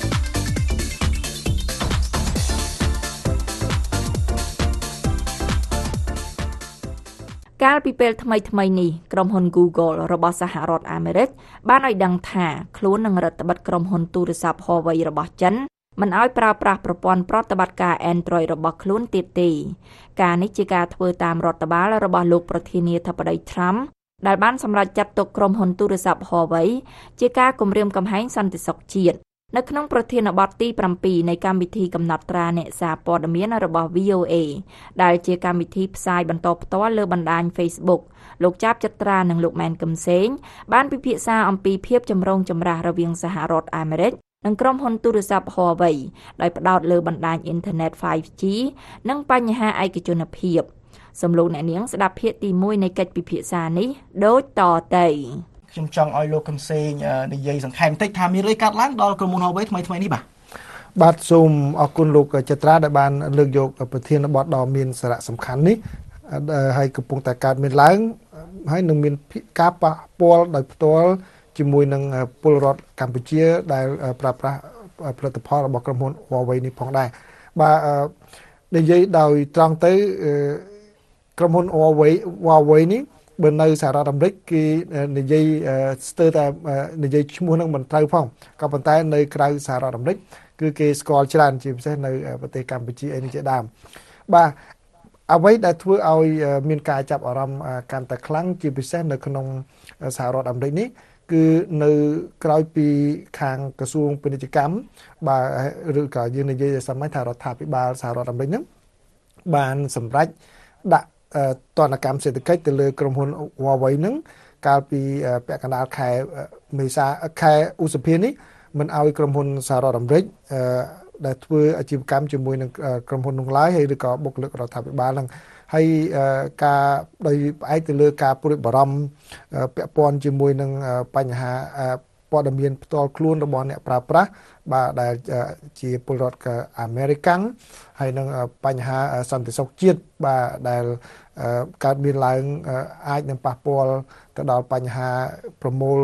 កាលពីពេលថ្មីនេះក្រុមហ៊ុន Google របស់សហរដ្ឋអាមេរិកបានឲ្យដឹងថាខ្លួននឹងរដ្ឋបិទក្រុមហ៊ុនទូរស័ព្ទ Huawei របស់ចិនមិនឲ្យប្រើប្រាស់ប្រព័ន្ធប្រតិបត្តិការ Android របស់ខ្លួនទៀតទេការនេះជាការធ្វើតាមរដ្ឋបាលរបស់លោកប្រធានាធិបតី Trump ដែលបានសម្រេចចាត់ទុកក្រុមហ៊ុនទូរស័ព្ទ Huawei ជាការគំរាមកំហែងសន្តិសុខជាតិនៅក្នុងប្រធានបទទី7នៃកម្មវិធីកំណត់ត្រាអ្នកសារព័ត៌មានរបស់ VOA ដែលជាកម្មវិធីផ្សាយបន្តផ្ទាល់លើបណ្ដាញ Facebook លោកចាប់ចត្រានិងលោកម៉ែនកឹមសេងបានពិភាក្សាអំពីភាពចម្រូងចម្រាសរវាងសហរដ្ឋអាមេរិកនិងក្រុមហ៊ុនទូរស័ព្ទ Huawei ដោយផ្ដោតលើបណ្ដាញអ៊ីនធឺណិត 5G និងបញ្ហាឯកជនភាពសំឡេងអ្នកនាងស្ដាប់ភាគទី1នៃកិច្ចពិភាក្សានេះដូចតទៅខ្ញុំចង់ឲ្យលោកកឹមសេងនិយាយសង្ខេបបន្តិចថាមានរឿងកាត់ឡើងដល់ក្រុមហ៊ុន Huawei ថ្មីនេះបាទសូមអរគុណលោកចត្រាដែលបានលើកយកប្រធានបទដ៏មានសារៈសំខាន់នេះហើយកំពុងតែកើតមានឡើងហើយនឹងមានការប៉ះពាល់ដោយផ្ទាល់ជាមួយនឹងពលរដ្ឋកម្ពុជាដែលប្រើប្រាស់ផលិតផលរបស់ក្រុមហ៊ុន Huawei នេះផងដែរបាទនិយាយដោយត្រង់ទៅក្រុមហ៊ុន Huawei នេះបើនៅសហរដ្ឋអាមេរិកគេនិយាយស្ទើរតែនិយាយឈ្មោះនឹងមិនត្រូវផងក៏ប៉ុន្តែនៅក្រៅសហរដ្ឋអាមេរិកគឺគេស្គាល់ច្រើនជាពិសេសនៅប្រទេសកម្ពុជាអីនេះជាដើមបាទអ្វីដែលធ្វើឲ្យមានការចាប់អារម្មណ៍កាន់តែខ្លាំងជាពិសេសនៅក្នុងសហរដ្ឋអាមេរិកនេះគឺនៅក្រោយពីខាងក្រសួងពាណិជ្ជកម្មបាទឬក៏យើងនិយាយសម័យថារដ្ឋាភិបាលសហរដ្ឋអាមេរិកហ្នឹងបានសម្រេចដាក់ទណ្ឌកម្មសេដ្ឋកិច្ចទៅលើក្រុមហ៊ុន Huawei ហ្នឹងកាលពីពាក់កណ្ដាលខែឧសភានេះមិនឲ្យក្រុមហ៊ុនសហរដ្ឋអាមេរិកដែលធ្វើអាជីវកម្មជាមួយនឹងក្រុមហ៊ុននោះឡើយហើយឬក៏បុគ្គលិករដ្ឋាភិបាលហ្នឹងហើយការដោយផ្អែកទៅលើការព្រួយបារម្ភពាក់ព័ន្ធជាមួយនឹងបញ្ហាព័ត៌មានផ្ទាល់ខ្លួនរបស់អ្នកប្រើប្រាស់បាទដែលជាពលរដ្ឋអាមេរិកាំងហើយនឹងបញ្ហាសន្តិសុខជាតិបាទដែលកើតមានឡើងអាចនឹងប៉ះពាល់ទៅដល់បញ្ហាប្រមូល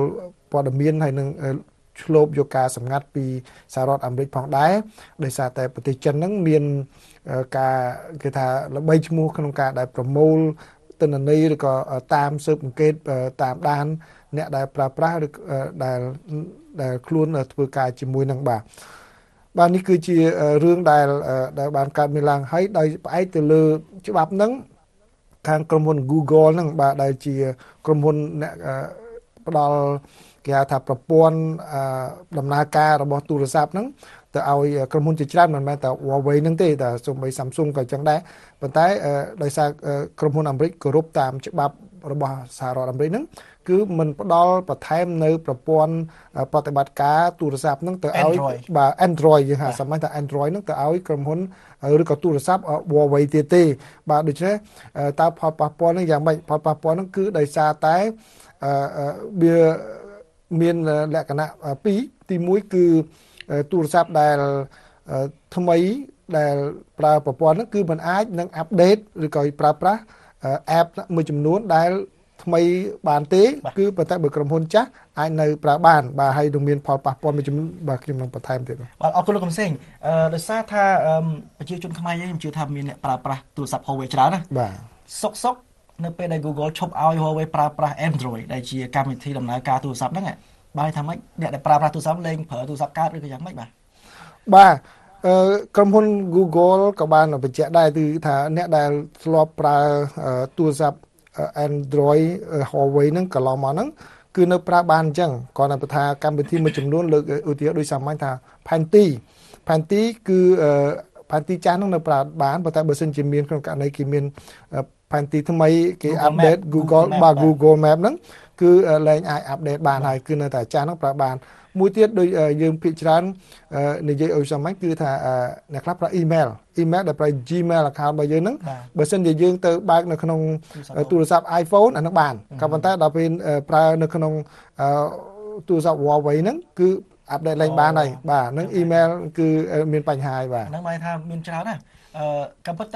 ព័ត៌មានហើយនឹងឆ្លូបយកការសម្ងាត់ពីសហរដ្ឋអាមេរិកផងដែរដោយសារតែប្រទេសចិនហ្នឹងមានការគេថាល្បីឈ្មោះក្នុងការដែលប្រមូលទិន្នន័យឬក៏តាមស៊ើបអង្កេតតាមដានអ្នកដែលប្រើប្រាស់ឬដែលខ្លួនធ្វើការជាមួយនឹងបាទនេះគឺជារឿងដែលបានកើតមានឡើងហើយដោយផ្អែកទៅលើច្បាប់ហ្នឹងខាងក្រុមហ៊ុន Google ហ្នឹងបាទដែលជាក្រុមហ៊ុនអ្នកផ្ដល់គេហៅថាប្រព័ន្ធដំណើរការរបស់ទូរស័ព្ទហ្នឹងទៅឲ្យក្រុមហ៊ុនជាច្រើនមិនមែនតែ Huawei ហ្នឹងទេតែសូម្បី Samsung ក៏ចឹងដែរប៉ុន្តែដោយសារក្រុមហ៊ុនអាមេរិកគោរពតាមច្បាប់របស់សហរដ្ឋអាមេរិកហ្នឹងគឺមិនផ្ដល់បន្ថែមនៅប្រព័ន្ធប្រតិបត្តិការទូរស័ព្ទហ្នឹងទៅឲ្យបាទ Android យើងហៅសម័យថា Android ហ្នឹងទៅឲ្យក្រុមហ៊ុនឬក៏ទូរស័ព្ទ Huawei ទៀតទេបាទដូច្នេះតើផលប៉ះពាល់ហ្នឹងយ៉ាងម៉េចផលប៉ះពាល់ហ្នឹងគឺដោយសារតែវាមានលក្ខណៈពីរទី1គឺទូរស័ព្ទដែលថ្មីដែលប្រើប្រព័ន្ធហ្នឹងគឺมันអាចនឹងអាប់ដេតឬក៏ប្រើប្រាស់ app មួយចំនួនដែលថ្មីបានទេគឺប៉ុន្តែបើក្រុមហ៊ុនចាស់អាចនៅប្រើបានបាទហើយនឹងមានផលប៉ះពាល់មួយចំនួនបាទខ្ញុំនឹងបន្ថែមទៀតបាទអរគុណលោកកំសែងដោយសារថាប្រជាជនខ្មែរយើងជឿថាមានអ្នកប្រើប្រាស់ទូរស័ព្ទ Huawei ច្រើនណាបាទសុកនៅពេលដែល Google ឈប់ឲ្យ Huawei ប្រើប្រាស់ Android ដែលជាកម្មវិធីដំណើរការទូរស័ព្ទហ្នឹងបាទថាម៉េចអ្នកដែលប្រើប្រាស់ទូរស័ព្ទលេងប្រើទូរស័ព្ទកើតឬក៏យ៉ាងម៉េចបាទក្រុមហ៊ុន Google ក៏បានបញ្ជាក់ដែរគឺថាអ្នកដែលធ្លាប់ប្រើទូរស័ព្ទ Android Huawei ហ្នឹងកន្លងមកហ្នឹងគឺនៅប្រើបានអញ្ចឹងគ្រាន់តែថាកម្មវិធីមួយចំនួនលើកឧទាហរណ៍ដូចសាមញ្ញថាផែនទីគឺផែនទីចាស់ហ្នឹងនៅប្រើបានប៉ុន្តែបើសិនជាមានក្នុងករណីគេមានផែនទីថ្មីគេអាប់ដេត Google Map ហ្នឹងគឺលែងអាចអាប់ដេតបានហើយគឺនៅតែចាស់ហ្នឹងប្រើបានមួយទៀតដូចយើងភាគច្រើននិយាយឲ្យសាមញ្ញគឺថាអ្នកខ្លះប្រើ email ដែលប្រើ Gmail account របស់យើងហ្នឹងបើសិនជាយើងទៅបើកនៅក្នុងទូរស័ព្ទ iPhone អាហ្នឹងបានក៏ប៉ុន្តែដល់ពេលប្រើនៅក្នុងទូរស័ព្ទ Huawei ហ្នឹងគឺអាប់ដេតលែងបានហើយបាទហ្នឹង email គឺមានបញ្ហាហើយបាទហ្នឹងหมายថាមានច្រើនណាក៏ប៉ុន្តែ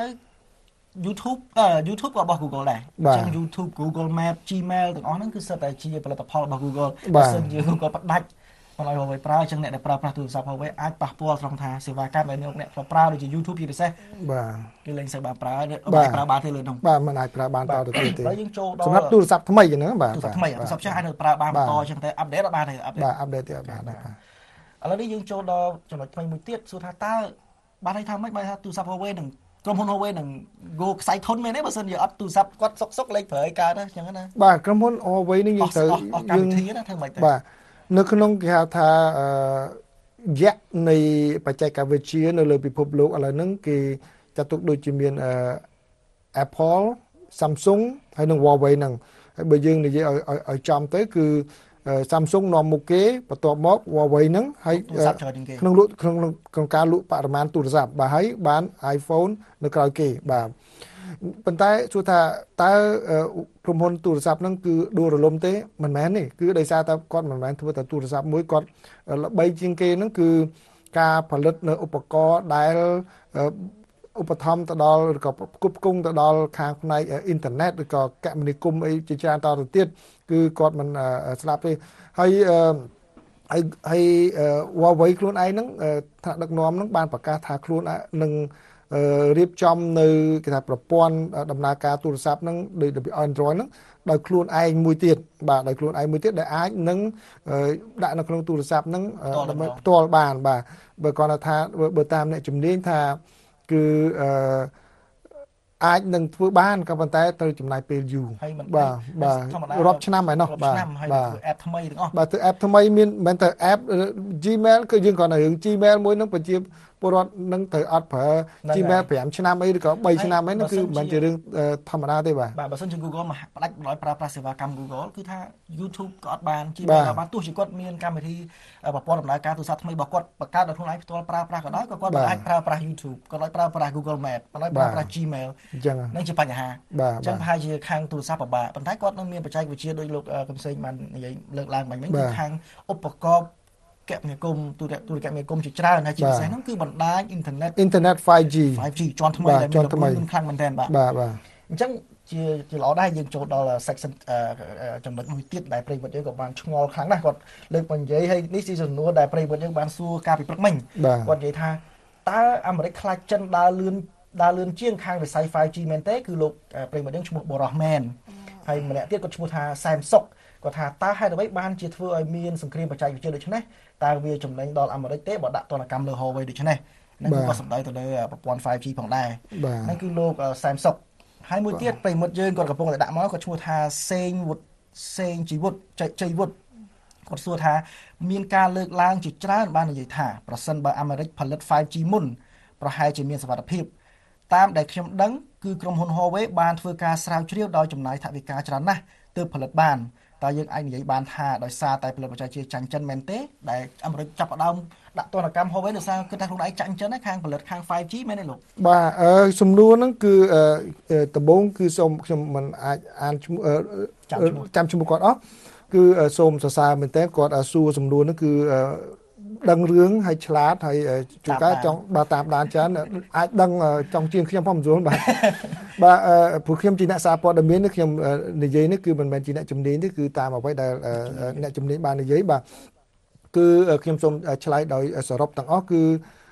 YouTube ក៏របស់ Google ដែរអញ្ចឹង YouTube Google Map Gmail ទាំងអស់ហ្នឹងគឺសិតតែជាផលិតផលរបស់ Google បើសិនជា Google ផ្ដាច់មិនឲ្យ Huawei ប្រើអញ្ចឹងអ្នកដែលប្រើប្រាស់ទូរស័ព្ទ Huawei អាចប៉ះពាល់ត្រង់ថាសេវាកម្មដែលអ្នកប្រើដូចជា YouTube ជាពិសេសបាទគឺលែងសូវបានប្រើប្រើបានទេលើនោះបាទមិនអាចប្រើបានតទៅទៀតទេហើយយើងចូលដល់សម្រាប់ទូរស័ព្ទថ្មីហ្នឹងបាទទូរស័ព្ទថ្មីទូរស័ព្ទចាស់អាចនៅប្រើបានបន្តអញ្ចឹងតែអាប់ដេតបានទេអាប់ដេតទៀតបានដែរឥឡូវនេះយើងចូលដល់ចំណុចថ្មីមួយទៀតសួរថាតើបានន័យថាម៉េចបើថាទូរស័ព្ទ Huawei នឹងក្រុមហ៊ុន Huawei នឹង go ខ្សែធនមែនទេបើសិនជាអត់ទូរស័ព្ទគាត់សុកលេខប្រើឲ្យកើតអញ្ចឹងណាបាទក្រុមហ៊ុន Huawei នេះយើងត្រូវយើងធ្វើម៉េចទៅបាទនៅក្នុងគេហៅថាយៈនៃបច្ចេកវិទ្យានៅលើពិភពលោកឥឡូវហ្នឹងគេចាត់ទុកដូចជាមានApple Samsung ហើយនិង Huawei ហ្នឹងហើយបើយើងនិយាយឲ្យចំទៅគឺ Samsung នាំមុខគេបន្ទាប់មក Huawei ហ្នឹងហើយក្នុងការលក់បរិមាណទូរស័ព្ទបាទហើយបាន iPhone នៅក្រោយគេបាទប៉ុន្តែសួរថាតើក្រុមហ៊ុនទូរស័ព្ទហ្នឹងគឺដួលរលំទេមិនមែនទេគឺដោយសារតែគាត់មិនមែនធ្វើតែទូរស័ព្ទមួយគាត់ល្បីជាងគេហ្នឹងគឺការផលិតនៅឧបករណ៍ដែលឧបត្ថម្ភទៅដល់ឬក៏ផ្គត់ផ្គង់ទៅដល់ខាងផ្នែកអ៊ីនធឺណិតឬក៏គមនាគមន៍អីជាច្រើនតទៅទៀតគឺគាត់មិនស្លាប់ទេហើយHuawei ខ្លួនឯងហ្នឹងថ្នាក់ដឹកនាំហ្នឹងបានប្រកាសថាខ្លួននឹងរៀបចំនៅគេថាប្រព័ន្ធដំណើរការទូរស័ព្ទហ្នឹងដោយ Android ហ្នឹងដោយខ្លួនឯងមួយទៀតបាទដោយខ្លួនឯងមួយទៀតដែលអាចនឹងដាក់នៅក្នុងទូរស័ព្ទហ្នឹងដើម្បីផ្ទាល់បានបាទបើគាត់ថាបើតាមអ្នកជំនាញថាគឺអាចនឹងធ្វើបានក៏ប៉ុន្តែត្រូវចំណាយពេលយូរបាទរាប់ឆ្នាំហើយនោះបាទធ្វើ app ថ្មីទាំងអស់បាទធ្វើ app ថ្មីមានមិនទៅ app Gmail គឺយើងគ្រាន់តែរឿង Gmail មួយនឹងប្រជាពលរដ្ឋនឹងត្រូវអត់ប្រើ Gmail 5ឆ្នាំអីឬក៏3ឆ្នាំអីនោះគឺមិនជារឿងធម្មតាទេបាទបើសិនជា Google មកផ្ដាច់ដោយប្រើប្រាស់សេវាកម្ម Google គឺថា YouTube ក៏អត់បាន Gmail ក៏បានទោះជាគាត់មានកម្មវិធីប្រព័ន្ធដំណើរការទូរស័ព្ទថ្មីរបស់គាត់បង្កើតដោយខ្លួនឯងផ្ទាល់ប្រើប្រាស់ក៏ដោយក៏គាត់មិនអាចប្រើប្រាស់ YouTube ក៏ដោយប្រើប្រាស់ Google Map ក៏ដោយប្រើប្រាស់ Gmail អញ្ចឹងនឹងជាបញ្ហាអញ្ចឹងប្រហែលជាខាងទូរស័ព្ទពិបាកប៉ុន្តែគាត់នឹងមានបច្ចេកវិទ្យាដូចលោកកំសែងបាននិយាយលើកឡើងមិញគឺខាងឧបករណ៍គមនាគមន៍ទូរគមនាគមន៍ជាច្រើនហើយជាពិសេសហ្នឹងគឺបណ្ដាញអ៊ីនធឺណិត 5G ជាន់ថ្មីដែលមានខ្លាំងមែនទែនបាទបាទអញ្ចឹងជាល្អដែរយើងចូលដល់ section ចំណុចមួយទៀតដែលប្រិយមិត្តយើងក៏បានឆ្ងល់ខ្លាំងណាស់គាត់លើកមកនិយាយហើយនេះជាសំណួរដែលប្រិយមិត្តយើងបានសួរកាលពីព្រឹកមិញគាត់និយាយថាតើអាមេរិកខ្លាចចិនដើរលឿនជាងខាងវិស័យ 5G មែនទេគឺលោកប្រិយមិត្តយើងឈ្មោះបរោះមែនហើយម្នាក់ទៀតគាត់ឈ្មោះថាសែមសុកគាត់ថាតើហេតុអ្វីបានជាធ្វើឲ្យមានសង្គ្រាមបច្ចេកវិទ្យាដូចនេះតើវាចំណេញដល់អាមេរិកទេបើដាក់ទណ្ឌកម្មលើ Huawei ដូចនេះនឹងក៏សំដៅទៅលើប្រព័ន្ធ 5G ផងដែរហ្នឹងគឺលោកសែមសុកហើយមួយទៀតប្រិយមិត្តយើងគាត់កំពុងតែដាក់មកគាត់ឈ្មោះថាសេងជីវុតជ័យវុតគាត់សួរថាមានការលើកឡើងជាច្រើនបាននិយាយថាប្រសិនបើអាមេរិកផលិត 5G មុនប្រហែលជាមានសុវត្ថិភាពតាមដែលខ្ញុំដឹងគឺក្រុមហ៊ុន Huawei បានធ្វើការស្រាវជ្រាវដោយចំណាយថវិកាច្រើនណាស់ទើបផលិតបានតើយើងអាចនិយាយបានថាដោយសារតែផលិតបច្ចេកវិទ្យាចាញ់ចិនមែនទេដែលអាមេរិកចាប់ផ្ដើមដាក់ទណ្ឌកម្ម Huawei ដោយសារគិតថាខ្លួនឯងចាញ់ចិនហើយខាងផលិតខាង 5G មែនទេលោកបាទសំណួរហ្នឹងគឺដំបូងគឺសូមខ្ញុំមិនអាចអានចាំឈ្មោះគាត់អស់គឺសូមសរសើរមែនតើគាត់សួរសំណួរហ្នឹងគឺដឹងរឿងហើយឆ្លាតហើយជួនកាលចង់បើតាមដានច្រើនអាចដឹងចង់ជាងខ្ញុំផងមិនស្រួលបាទព្រោះខ្ញុំជាអ្នកសារព័ត៌មានខ្ញុំនិយាយនេះគឺមិនមែនជាអ្នកជំនាញទេគឺតាមអ្វីដែលអ្នកជំនាញបាននិយាយបាទគឺខ្ញុំសូមឆ្លើយដោយសរុបទាំងអស់គឺ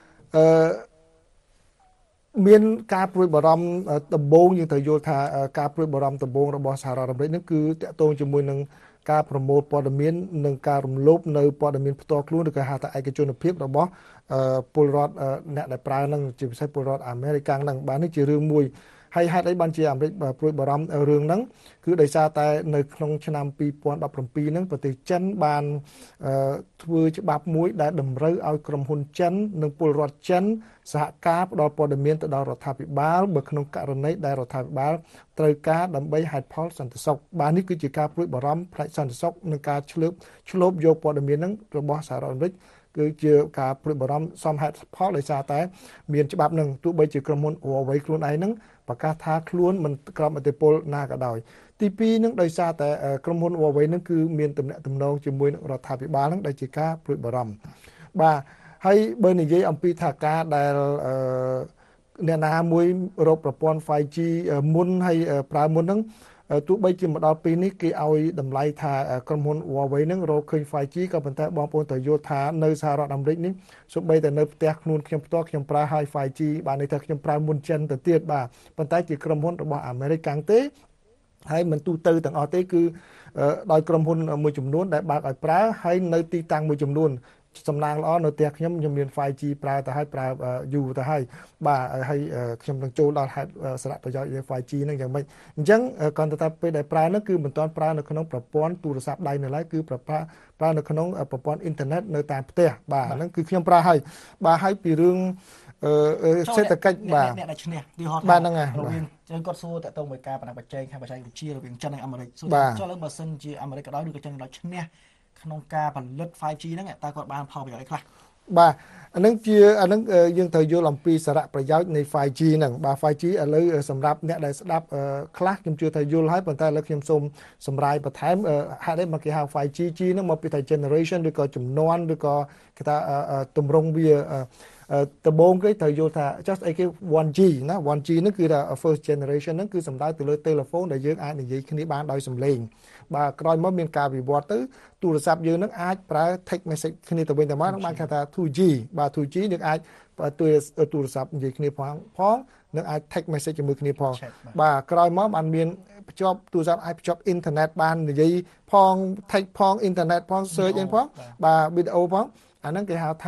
មានការព្រួយបារម្ភដំបូងយើងត្រូវយល់ថាការព្រួយបារម្ភដំបូងរបស់សហរដ្ឋអាមេរិកនេះគឺតាក់ទងជាមួយនឹងការប្រមូលព័ត៌មាននិងការរំលោភនៅព័ត៌មានផ្ទាល់ខ្លួនឬក៏ហៅថាឯកជនភាពរបស់ពលរដ្ឋអ្នកដែលប្រើនឹងជាពិសេសពលរដ្ឋអាមេរិកហ្នឹងបាទនេះជារឿងមួយហើយហេតុអីបានជាអាមេរិកព្រួយបារម្ភរឿងហ្នឹងគឺដោយសារតែនៅក្នុងឆ្នាំ2017ហ្នឹងប្រទេសចិនបានធ្វើច្បាប់មួយដែលតម្រូវឲ្យក្រុមហ៊ុនចិននិងពលរដ្ឋចិនសហការផ្ដល់ព័ត៌មានទៅដល់រដ្ឋាភិបាលបើក្នុងករណីដែលរដ្ឋាភិបាលត្រូវការដើម្បីហេតុផលសន្តិសុខបាទនេះគឺជាការព្រួយបារម្ភផ្នែកសន្តិសុខនិងការឆ្លូបយកព័ត៌មានហ្នឹងរបស់សហរដ្ឋអាមេរិកគឺជាការព្រួយបារម្ភសមហេតុផលដោយសារតែមានច្បាប់នឹងទោះបីជាក្រុមហ៊ុន Huawei ខ្លួនឯងហ្នឹងប្រកាសថាខ្លួនមិនក្រោមឥទ្ធិពលណាក៏ដោយទី2នឹងដោយសារតែក្រុមហ៊ុន Huawei ហ្នឹងគឺមានទំនាក់ទំនងជាមួយនឹងរដ្ឋាភិបាលហ្នឹងដែលជាការព្រួយបារម្ភបាទហើយបើនិយាយអំពីថាការដែលអ្នកណាមួយរកប្រព័ន្ធ 5G មុនហើយប្រើមុនហ្នឹងទោះបីជាមកដល់ពេលនេះគេឲ្យតម្លៃថាក្រុមហ៊ុន Huawei ហ្នឹងរកឃើញ 5G ក៏ប៉ុន្តែបងប្អូនត្រូវយល់ថានៅសហរដ្ឋអាមេរិកនេះសូម្បីតែនៅផ្ទះខ្លួនខ្ញុំផ្ទាល់ខ្ញុំប្រើហើយ 5G បានន័យថាខ្ញុំប្រើមុនចិនទៅទៀតបាទប៉ុន្តែជាក្រុមហ៊ុនរបស់អាមេរិកកាំងទេហើយមិនទូទៅទាំងអស់ទេគឺដោយក្រុមហ៊ុនមួយចំនួនដែលបើកឲ្យប្រើហើយនៅទីតាំងមួយចំនួនសំណាងល្អនៅផ្ទះខ្ញុំមាន 5G ប្រើទៅហើយប្រើយូរទៅហើយបាទហើយខ្ញុំនឹងចូលដល់ហេតុសារៈប្រយោជន៍នៃ 5G ហ្នឹងយ៉ាងម៉េចអញ្ចឹងគាត់ទៅថាពេលដែលប្រើហ្នឹងគឺមិនទាន់ប្រើនៅក្នុងប្រព័ន្ធទូរស័ព្ទដៃនៅឡើយគឺប្រើនៅក្នុងប្រព័ន្ធអ៊ីនធឺណិតនៅតាមផ្ទះបាទហ្នឹងគឺខ្ញុំប្រើហើយបាទហើយពីរឿងសេដ្ឋកិច្ចបាទអ្នកដែលឈ្នះទីហោបាទហ្នឹងហើយរវាងចឹងគាត់សួរតើតើមួយការបណ្ដាបច្ចេកខាងបច្ចេកវិទ្យារវាងចិននិងអាមេរិកសួរចុះឥឡូវបើសិនជាអាមេរិកក៏ដោយឬក៏ចិនក៏ដោយឈ្នះក្នុងការផលិត 5G ហ្នឹងតើគាត់បានផលប្រយោជន៍អីខ្លះបាទអានឹងយើងត្រូវយល់អំពីសារៈប្រយោជន៍នៃ 5G ហ្នឹងបាទ 5G ឥឡូវសម្រាប់អ្នកដែលស្ដាប់ខ្លះខ្ញុំជឿថាយល់ហើយប៉ុន្តែឥឡូវខ្ញុំសូមសម្រាយបន្ថែមហេតុអីមកគេហៅ 5G ហ្នឹងមកពីថា generation ឬក៏ចំនួនឬក៏គេថាទម្រង់វាដំបូងគេត្រូវយល់ថា just អីគេ 1G ណា 1G ហ្នឹងគឺថា first generation ហ្នឹងគឺសំដៅទៅលើ telephone ដែលយើងអាចនិយាយគ្នាបានដោយសំឡេងបាទក្រោយមកមានការវិវត្តទៅទូរស័ព្ទយើងនឹងអាចប្រើ text message គ្នាទៅវិញទៅមកនឹងបានគេថា 2G បាទ 2G យើងអាចទូរស័ព្ទនិយាយគ្នាផងនឹងអាច text message ជាមួយគ្នាផងបាទក្រោយមកបានមានភ្ជាប់ទូរស័ព្ទអាចភ្ជាប់អ៊ីនធឺណិតបាននិយាយផង text ផងអ៊ីនធឺណិតផង search អីផងបាទវីដេអូផងអាហ្នឹងគេហៅថា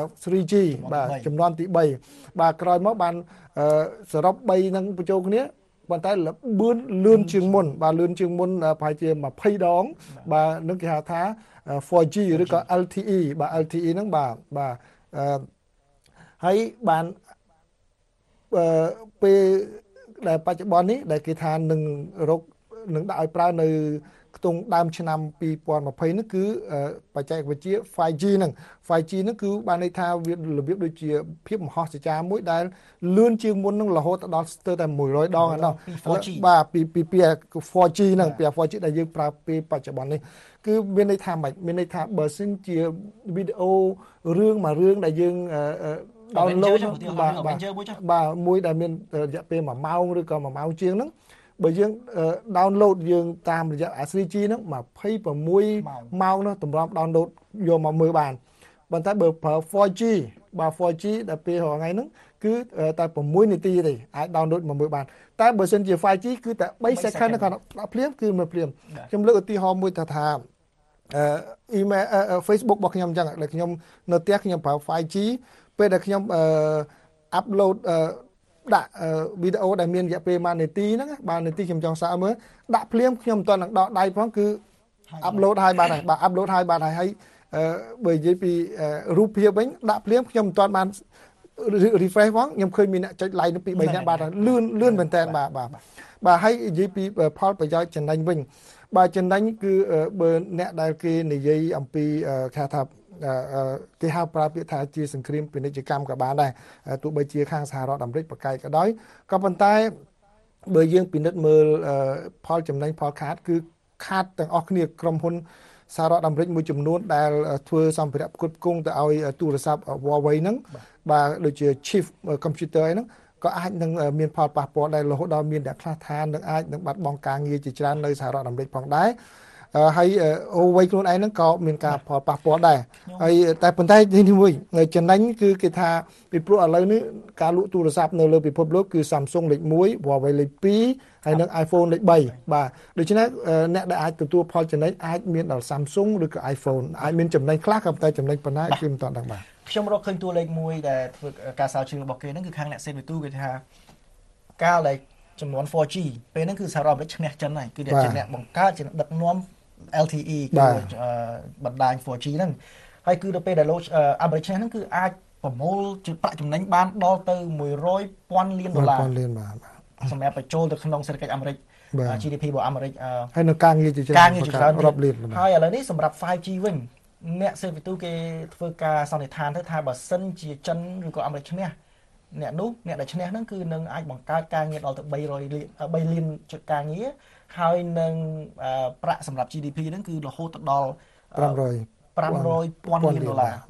3G បាទចំនួនទី3បាទក្រោយមកបានសរុប3នឹងបញ្ចូលគ្នាប៉ុន្តែលឿនជាងមុនបាទលឿនជាងមុនប្រហែលជា20ដងបាទនឹងគេហៅថា 4G ឬក៏ LTE បាទ LTE ហ្នឹងបាទហើយបានពេលដែលបច្ចុប្បន្ននេះដែលគេថានឹងដាក់ឲ្យប្រើនៅខ្ទង់ដើមឆ្នាំ2020នេះគឺបច្ចេកវិទ្យា 5G ហ្នឹង 5G ហ្នឹងគឺបានន័យថាវារបៀបដូចជាភាពមហោស្ចារ្យមួយដែលលឿនជាងមុនហ្នឹងរហូតដល់ស្ទើរតែ100ដងហ្នឹងបាទពី 4G ហ្នឹងពី 4G ដែលយើងប្រើពេលបច្ចុប្បន្ននេះគឺមានន័យថាម៉េចមានន័យថាបើសិនជាវីដេអូរឿងមួយរឿងដែលយើងdownload បាទមួយដែលមានរយៈពេល1ម៉ោងឬក៏1ម៉ោងជាងហ្នឹងបើយើង download យើងតាមរយៈ 3G ហ្នឹង26ម៉ោងនោះតម្រាំ download យកមកមើលបានប៉ុន្តែបើប្រើ 4G បើ 4G ដល់ពេលរាល់ថ្ងៃហ្នឹងគឺតែ6នាទីទេអាច download មកមើលបានតែបើសិនជា 5G គឺតែ3 second គាត់ដាក់ភ្លាមគឺមើលភ្លាមខ្ញុំលើកឧទាហរណ៍មួយថាemail Facebook របស់ខ្ញុំអញ្ចឹងដែលខ្ញុំនៅផ្ទះខ្ញុំប្រើ 5G ពេលដែលខ្ញុំupload ដាក់វីដេអូដែលមានរយៈពេល1នាទីហ្នឹងបើនាទីខ្ញុំចង់សាកមើលដាក់ភ្លាមខ្ញុំមិនទាន់នឹងដកដៃផងគឺ upload ហើយបាទហើយបើ upload ហើយបាទហើយបើនិយាយពីរូបភាពវិញដាក់ភ្លាមខ្ញុំមិនទាន់បាន refresh ផងខ្ញុំឃើញមានអ្នកចុច like ពី3នាក់បាទលឿនមែនតើបាទហើយនិយាយពីផលប្រយោជន៍ចំណេញវិញបាទចំណេញគឺបើអ្នកដែលគេនិយាយអំពីគេថាគេហៅប្រើពាក្យថាជាសង្គ្រាមពាណិជ្ជកម្មក៏បានដែរទោះបីជាខាងសហរដ្ឋអាមេរិកប្រកែកក៏ដោយក៏ប៉ុន្តែបើយើងពិនិត្យមើលផលចំណេញផលខាតគឺខាតទាំងអស់គ្នាក្រុមហ៊ុនសហរដ្ឋអាមេរិកមួយចំនួនដែលធ្វើសម្ភារៈផ្គត់ផ្គង់ទៅឲ្យទូរស័ព្ទ Huawei ហ្នឹងបាទដូចជា Chief Computer ហ្នឹងក៏អាចនឹងមានផលប៉ះពាល់ដែររហូតដល់មានអ្នកខ្លះថានឹងអាចនឹងបាត់បង់ការងារជាច្រើននៅសហរដ្ឋអាមេរិកផងដែរហើយ Huawei ខ្លួនឯងហ្នឹងក៏មានការផលប៉ះពាល់ដែរហើយតែប៉ុន្តែនេះមួយចំណេញគឺគេថាពីព្រោះឥឡូវនេះការលក់ទូរស័ព្ទនៅលើពិភពលោកគឺ Samsung លេខ1 Huawei លេខ2ហើយនិង iPhone លេខ3បាទដូច្នេះអ្នកដែលអាចទទួលផលចំណេញអាចមានដល់ Samsung ឬក៏ iPhone អាចមានចំណេញខ្លះក៏តែចំណេញប៉ុណ្ណាគឺមិនទាន់ដឹងបាទខ្ញុំរកឃើញតួលេខមួយដែលធ្វើការស្រាវជ្រាវរបស់គេហ្នឹងគឺខាងអ្នកសេដ្ឋកិច្ចគេថាកាលដែលចំនួន 4G ពេលហ្នឹងគឺសហរដ្ឋអាមេរិកឈ្នះចិនហើយគឺជាអ្នកបង្កើតជាដឹកនាំ LTE គឺបណ្ដាញ 4G ហ្នឹងហើយគឺដល់ពេលដែលលោកអាមេរិកឈ្នះហ្នឹងគឺអាចប្រមូលជាប្រាក់ចំណេញបានដល់ទៅ$100,000 លានសម្រាប់បញ្ចូលទៅក្នុងសេដ្ឋកិច្ចអាមេរិក GDP របស់អាមេរិកហើយនៅការងារជាច្រើនរាប់លានហើយឥឡូវនេះសម្រាប់ 5G វិញអ្នកសេដ្ឋកិច្ចគេធ្វើការសន្និដ្ឋានទៅថាបើសិនជាចិនឬក៏អាមេរិកឈ្នះអ្នកដែលឈ្នះហ្នឹងគឺនឹងអាចបង្កើតការងារដល់ទៅ3លានការងារហើយនឹងប្រាក់សម្រាប់ GDP ហ្នឹងគឺរហូតដល់$500,000 លាន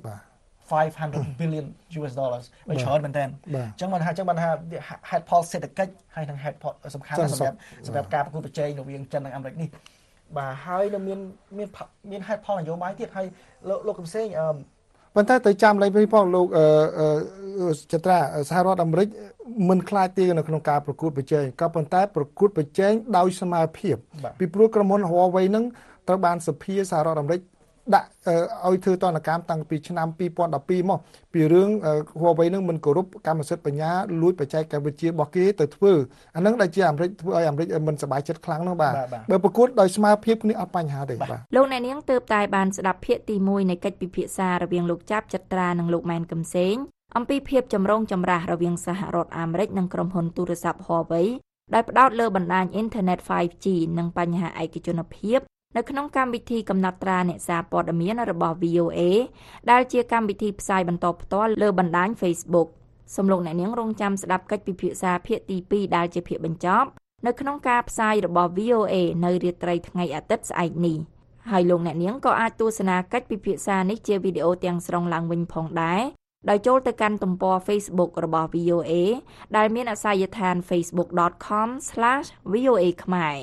$500 billion US dollars វាច្រើនមែនតើអញ្ចឹងបានថាហេតុផលសេដ្ឋកិច្ចហើយនឹងហេតុផលសំខាន់សម្រាប់ការប្រកួតប្រជែងរវាងចិននិងអាមេរិកនេះបាទហើយនៅមានហេតុផលនយោបាយទៀតហើយលោកកំសែងប៉ុន្តែទៅចាំលេខវិញផងលោកចត្រាសហរដ្ឋអាមេរិកមិនខ្លាចទេនៅក្នុងការប្រកួតប្រជែងក៏ប៉ុន្តែប្រកួតប្រជែងដោយស្មារតីភាពពីព្រោះក្រុមហ៊ុន Huawei ហ្នឹងត្រូវបានសភាសហរដ្ឋអាមេរិកដាក់ឲ្យធ្វើទណ្ឌកម្មតាំងពីឆ្នាំ2012មកពីរឿង Huawei នឹងមិនគោរពកម្មសិទ្ធិបញ្ញាលួចបច្ចេកវិទ្យារបស់គេទៅធ្វើអាហ្នឹងដែលជាអាមេរិកធ្វើឲ្យអាមេរិកមិនសប្បាយចិត្តខ្លាំងនោះបាទបើប្រកួតដោយស្មារតីភាពគ្នាអត់បញ្ហាទេបាទលោកអ្នកនាងទើបតែបានស្ដាប់ភាគទី1នៃកិច្ចពិភាក្សារវាងលោកចាប់ចត្រានិងលោកម៉ែនកំសែងអំពីភាពចម្រូងចម្រាសរវាងសហរដ្ឋអាមេរិកនិងក្រុមហ៊ុនទូរស័ព្ទ Huawei ដែលផ្ដោតលើបណ្ដាញអ៊ីនធឺណិត 5G និងបញ្ហាឯកជនភាពនៅក្នុងកម្មវិធីកំណត់ត្រាអ្នកសារព័ត៌មានរបស់ VOA ដែលជាកម្មវិធីផ្សាយបន្តផ្ទាល់លើបណ្ដាញ Facebook សូមលោកអ្នកនាងរងចាំស្ដាប់កិច្ចពិភាក្សាភាគទី2ដែលជាភាគបញ្ចប់នៅក្នុងការផ្សាយរបស់ VOA នៅរាត្រីថ្ងៃអាទិត្យស្អែកនេះហើយលោកអ្នកនាងក៏អាចទស្សនាកិច្ចពិភាក្សានេះជាវីដេអូទាំងស្រុងឡើងវិញផងដែរដោយចូលទៅកាន់ទំព័រ Facebook របស់ VOA ដែលមានអាសយដ្ឋាន facebook.com/VOA ខ្មែរ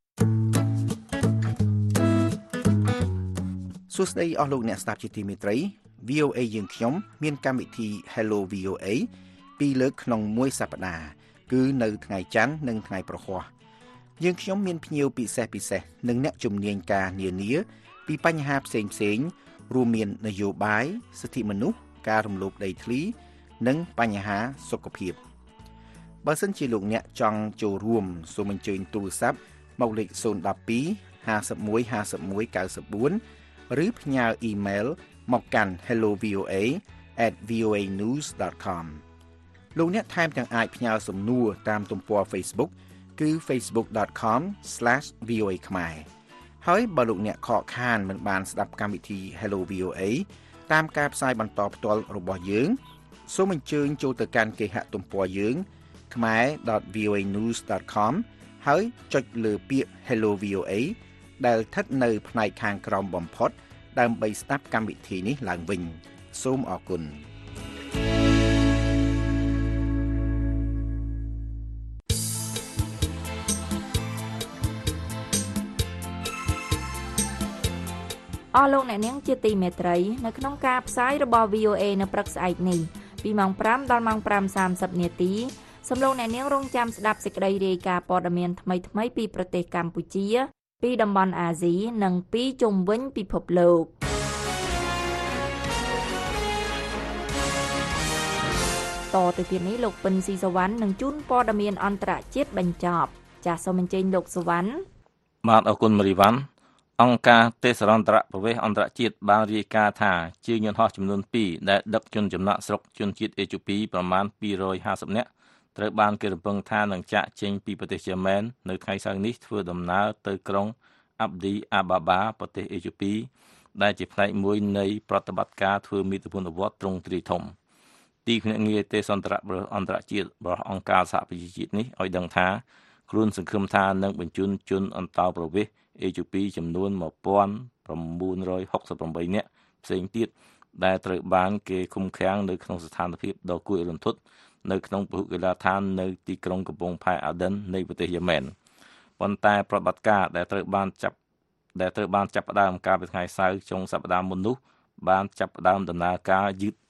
សួស្តីអស់លោកអ្នកស្ដាប់ជាទីមេត្រី VOA យើងខ្ញុំមានកម្មវិធី Hello VOA 2លើកក្នុងមួយសប្តាហ៍គឺនៅថ្ងៃច័ន្ទនិងថ្ងៃប្រហ័សយើងខ្ញុំមានភ្ញៀវពិសេសនិងអ្នកជំនាញការនានាពីបញ្ហាផ្សេងរួមមាននយោបាយសិទ្ធិមនុស្សការរំលោភដីធ្លីនិងបញ្ហាសុខភាពបើសិនជាលោកអ្នកចង់ចូលរួមសូមអញ្ជើញទូរស័ព្ទមកលេខ012 51 51 94ឬផ្ញើអ៊ីមែលមកកាន់ hellovoa@voanews.com លោកអ្នកថែមទាំងអាចផ្ញើសំណួរតាមទំព័រ Facebook គឺ facebook.com/voa ខ្មែរហើយបើលោកអ្នកខកខានមិនបានស្ដាប់កម្មវិធី Hello VOA តាមការផ្សាយបន្តផ្ទាល់របស់យើងសូមអញ្ជើញចូលទៅកាន់គេហទំព័រយើង khmer.voanews.com ហើយចុចលើពាក្យ Hello VOA ដែលស្ថិតនៅផ្នែកខាងក្រោមបំផុតដើម្បីស្ដាប់កម្មវិធីនេះឡើងវិញសូមអរគុណអស់លោកអ្នកនាងជាទីមេត្រីនៅក្នុងការផ្សាយរបស់ VOA នៅព្រឹកស្អែកនេះពីម៉ោង 5 ដល់ម៉ោង 5:30 នាទីសូមលោកអ្នកនាងរងចាំស្ដាប់សេចក្តីរាយការណ៍ព័ត៌មានថ្មីៗពីប្រទេសកម្ពុជាពីតំបន់អាស៊ីនិងពីជុំវិញពិភពលោកតទៅទៀតនេះលោកពិនស៊ីសវណ្ណនឹងជូនព័ត៌មានអន្តរជាតិបញ្ចប់ចាសសូមអញ្ជើញលោកសវណ្ណបាទអរគុណមារីវ៉ាន់អង្គការទេសចរណ៍ប្រវេសអន្តរជាតិបានរាយការណ៍ថាជើងយន្តហោះចំនួន2ដែលដឹកជនចំណាក់ស្រុកជនជាតិអេជូពីប្រមាណ250នាក់ត្រូវបានគេរំពឹងថានឹងចាក់ចេញពីប្រទេសយេម៉ែននៅថ្ងៃសៅរ៍នេះធ្វើដំណើរទៅក្រុងអាប់ឌីអាបាបាប្រទេសអេជូពីដែលជាផ្នែកមួយនៃប្រតិបត្តិការធ្វើមាតុភូមិវត្តទ្រង់ទ្រាយធំទីភ្នាក់ងារទេសចរណ៍អន្តរជាតិរបស់អង្គការសហប្រជាជាតិនេះឲ្យដឹងថាខ្លួនសង្ឃឹមថានឹងបញ្ជូនជនអន្តោប្រវេសន៍អេជូពីចំនួន1968នាក់ផ្សេងទៀតដែលត្រូវបានគេឃុំឃាំងនៅក្នុងស្ថានភាពដ៏គួរឲ្យរន្ធត់នៅក្នុងពហុកីឡដ្ឋាននៅទីក្រុងកំពង់ផែអាដិននៃប្រទេសយេម៉ែនប៉ុន្តែប្រតិបត្តិការដែលត្រូវបានចាប់ផ្ដើមកាលពីថ្ងៃសៅរ៍ចុងសប្តាហ៍មុននោះបានចាប់ផ្ដើមដំណើរការយឺត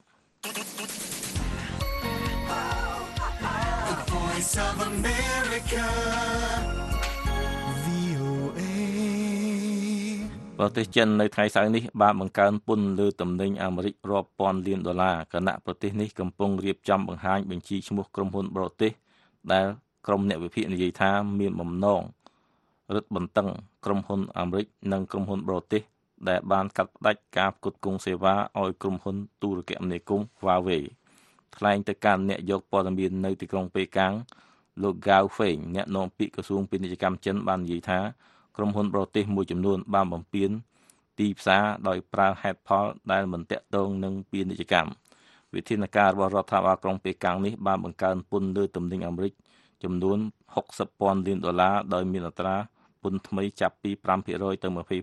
ប្រទេសចិននៅថ្ងៃសៅរ៍នេះបានបង្កើនពន្ធលើទំនិញអាមេរិករាប់ពាន់លានដុល្លារខណៈប្រទេសនេះកំពុងរៀបចំបង្ហាញបញ្ជីឈ្មោះក្រុមហ៊ុនបរទេសដែលក្រុមអ្នកវិភាគនិយាយថាមានបំណងរឹតបន្តឹងក្រុមហ៊ុនអាមេរិកនិងក្រុមហ៊ុនបរទេសដែលបានកាត់ផ្តាច់ការផ្គត់ផ្គង់សេវាឲ្យក្រុមហ៊ុនទូរគមនាគមន៍ Huawei ថ្លែងទៅកាន់អ្នកយកព័ត៌មាននៅទីក្រុងប៉េកាំងលោក Gao Feng អ្នកនាំពាក្យក្រសួងពាណិជ្ជកម្មចិនបាននិយាយថាក្រុមហ៊ុនបរទេសមួយចំនួនបានបំពានទីផ្សារដោយប្រើហេតុផលដែលមិនទាក់ទងនឹងពាណិជ្ជកម្មវិធានការរបស់រដ្ឋាភិបាលក្រុងប៉េកាំងនេះបានបង្កើនពន្ធលើទំនិញអាមេរិកចំនួន$60,000 លានដោយមានអត្រាពន្ធថ្មីចាប់ពី 5% ទៅ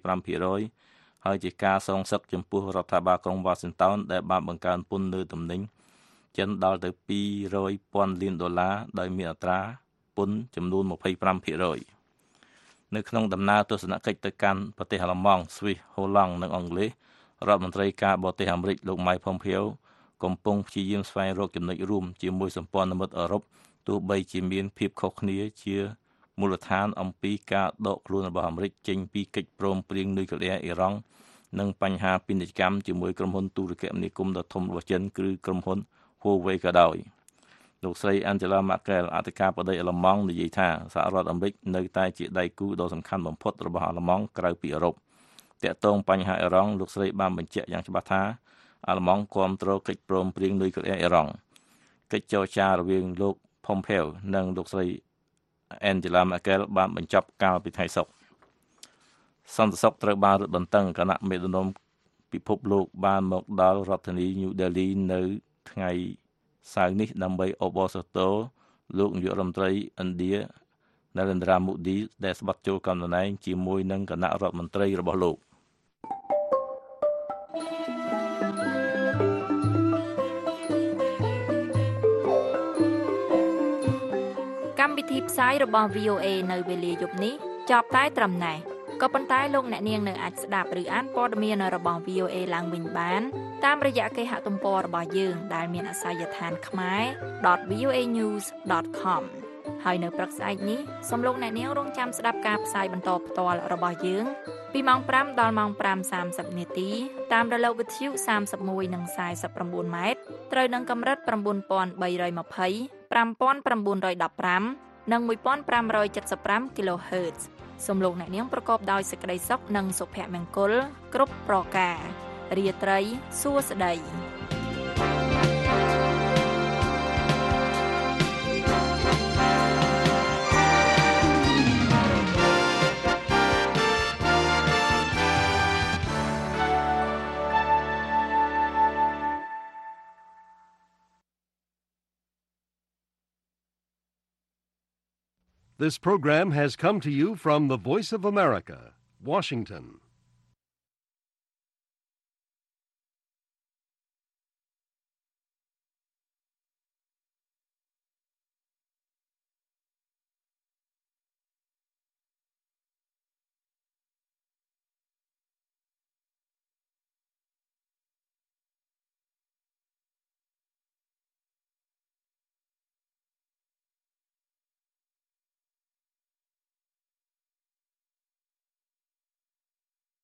25% ហើយជាការសងសឹកចំពោះរដ្ឋាភិបាលក្រុង Washington ដែលបានបង្កើនពន្ធលើទំនិញចិនដល់ទៅ$200,000 លានដោយមានអត្រាពន្ធចំនួន 25%នៅក្នុងដំណើរទស្សនកិច្ចទៅកាន់ប្រទេសអាល្លឺម៉ង់ ស្វីសហូឡង់និងអង់គ្លេសរដ្ឋមន្ត្រីការបរទេសអាមេរិកលោក Mike Pompeo កំពុងព្យាយាមស្វែងរកចំណុចរួមជាមួយសម្ព័ន្ធមិត្តអឺរ៉ុបទោះបីជាមានភាពខុសគ្នាជាមូលដ្ឋានអំពីការដកខ្លួនរបស់អាមេរិកចេញពីកិច្ចព្រមព្រៀងនុយក្លេអ៊ែរអ៊ីរ៉ង់និងបញ្ហាពាណិជ្ជកម្មជាមួយក្រុមហ៊ុនទូរគមនាគមន៍ដ៏ធំរបស់ចិនគឺក្រុមហ៊ុន Huawei ក៏ដោយលោកស្រី Angela Merkel អធិការបតីអាល្លឺម៉ង់និយាយថាសហរដ្ឋអាមេរិកនៅតែជាដៃគូដ៏សំខាន់បំផុតរបស់អាល្លឺម៉ង់ក្រៅពីអឺរ៉ុបទាក់ទងបញ្ហាអ៊ីរ៉ង់លោកស្រីបានបញ្ជាក់យ៉ាងច្បាស់ថាអាល្លឺម៉ង់គាំទ្រកិច្ចព្រមព្រៀងនុយក្លេអ៊ែរអ៊ីរ៉ង់កិច្ចចរចារវាងលោក Pompeo និងលោកស្រី Angela Merkel បានបញ្ចប់កាលពីថ្ងៃសុក្រសន្តិសុខត្រូវបានរឹតបន្តឹងគណៈមេដឹកនាំពិភពលោកបានមកដល់រដ្ឋធានី New Delhi នៅថ្ងៃសៅរ៍នេះដើម្បីអបអរសាទរលោកនាយករដ្ឋមន្ត្រីឥណ្ឌា Narendra Modi ដែលស្បត់ចូលកម្មតំណែងជាមួយនឹងគណៈរដ្ឋមន្ត្រីរបស់លោកកម្មវិធីផ្សាយរបស់ VOA នៅវេលាយប់នេះចប់តែត្រឹមណេះក៏ប៉ុន្តែលោកអ្នកនាងនៅអាចស្ដាប់ឬអានព័ត៌មានរបស់ VOA ឡើងវិញបានតាមរយៈគេហទំព័ររបស់យើងដែលមានអាសយដ្ឋានkhmer.voanews.com ហើយនៅព្រឹកស្អែកនេះសូមលោកអ្នកនាងរងចាំស្ដាប់ការផ្សាយបន្តផ្ទាល់របស់យើងពីម៉ោង 5 ដល់ម៉ោង 5:30 នាទីតាមរលកវិទ្យុ31និង49ម៉ែត្រត្រូវនឹងកម្រិត 9320 5915 និង 1575 kHz សូមលោកអ្នកនាងប្រកបដោយសេចក្តីសុខនិងសុភមង្គលគ្រប់ប្រការរាត្រីសួស្តី This program has come to you from the Voice of America, Washington.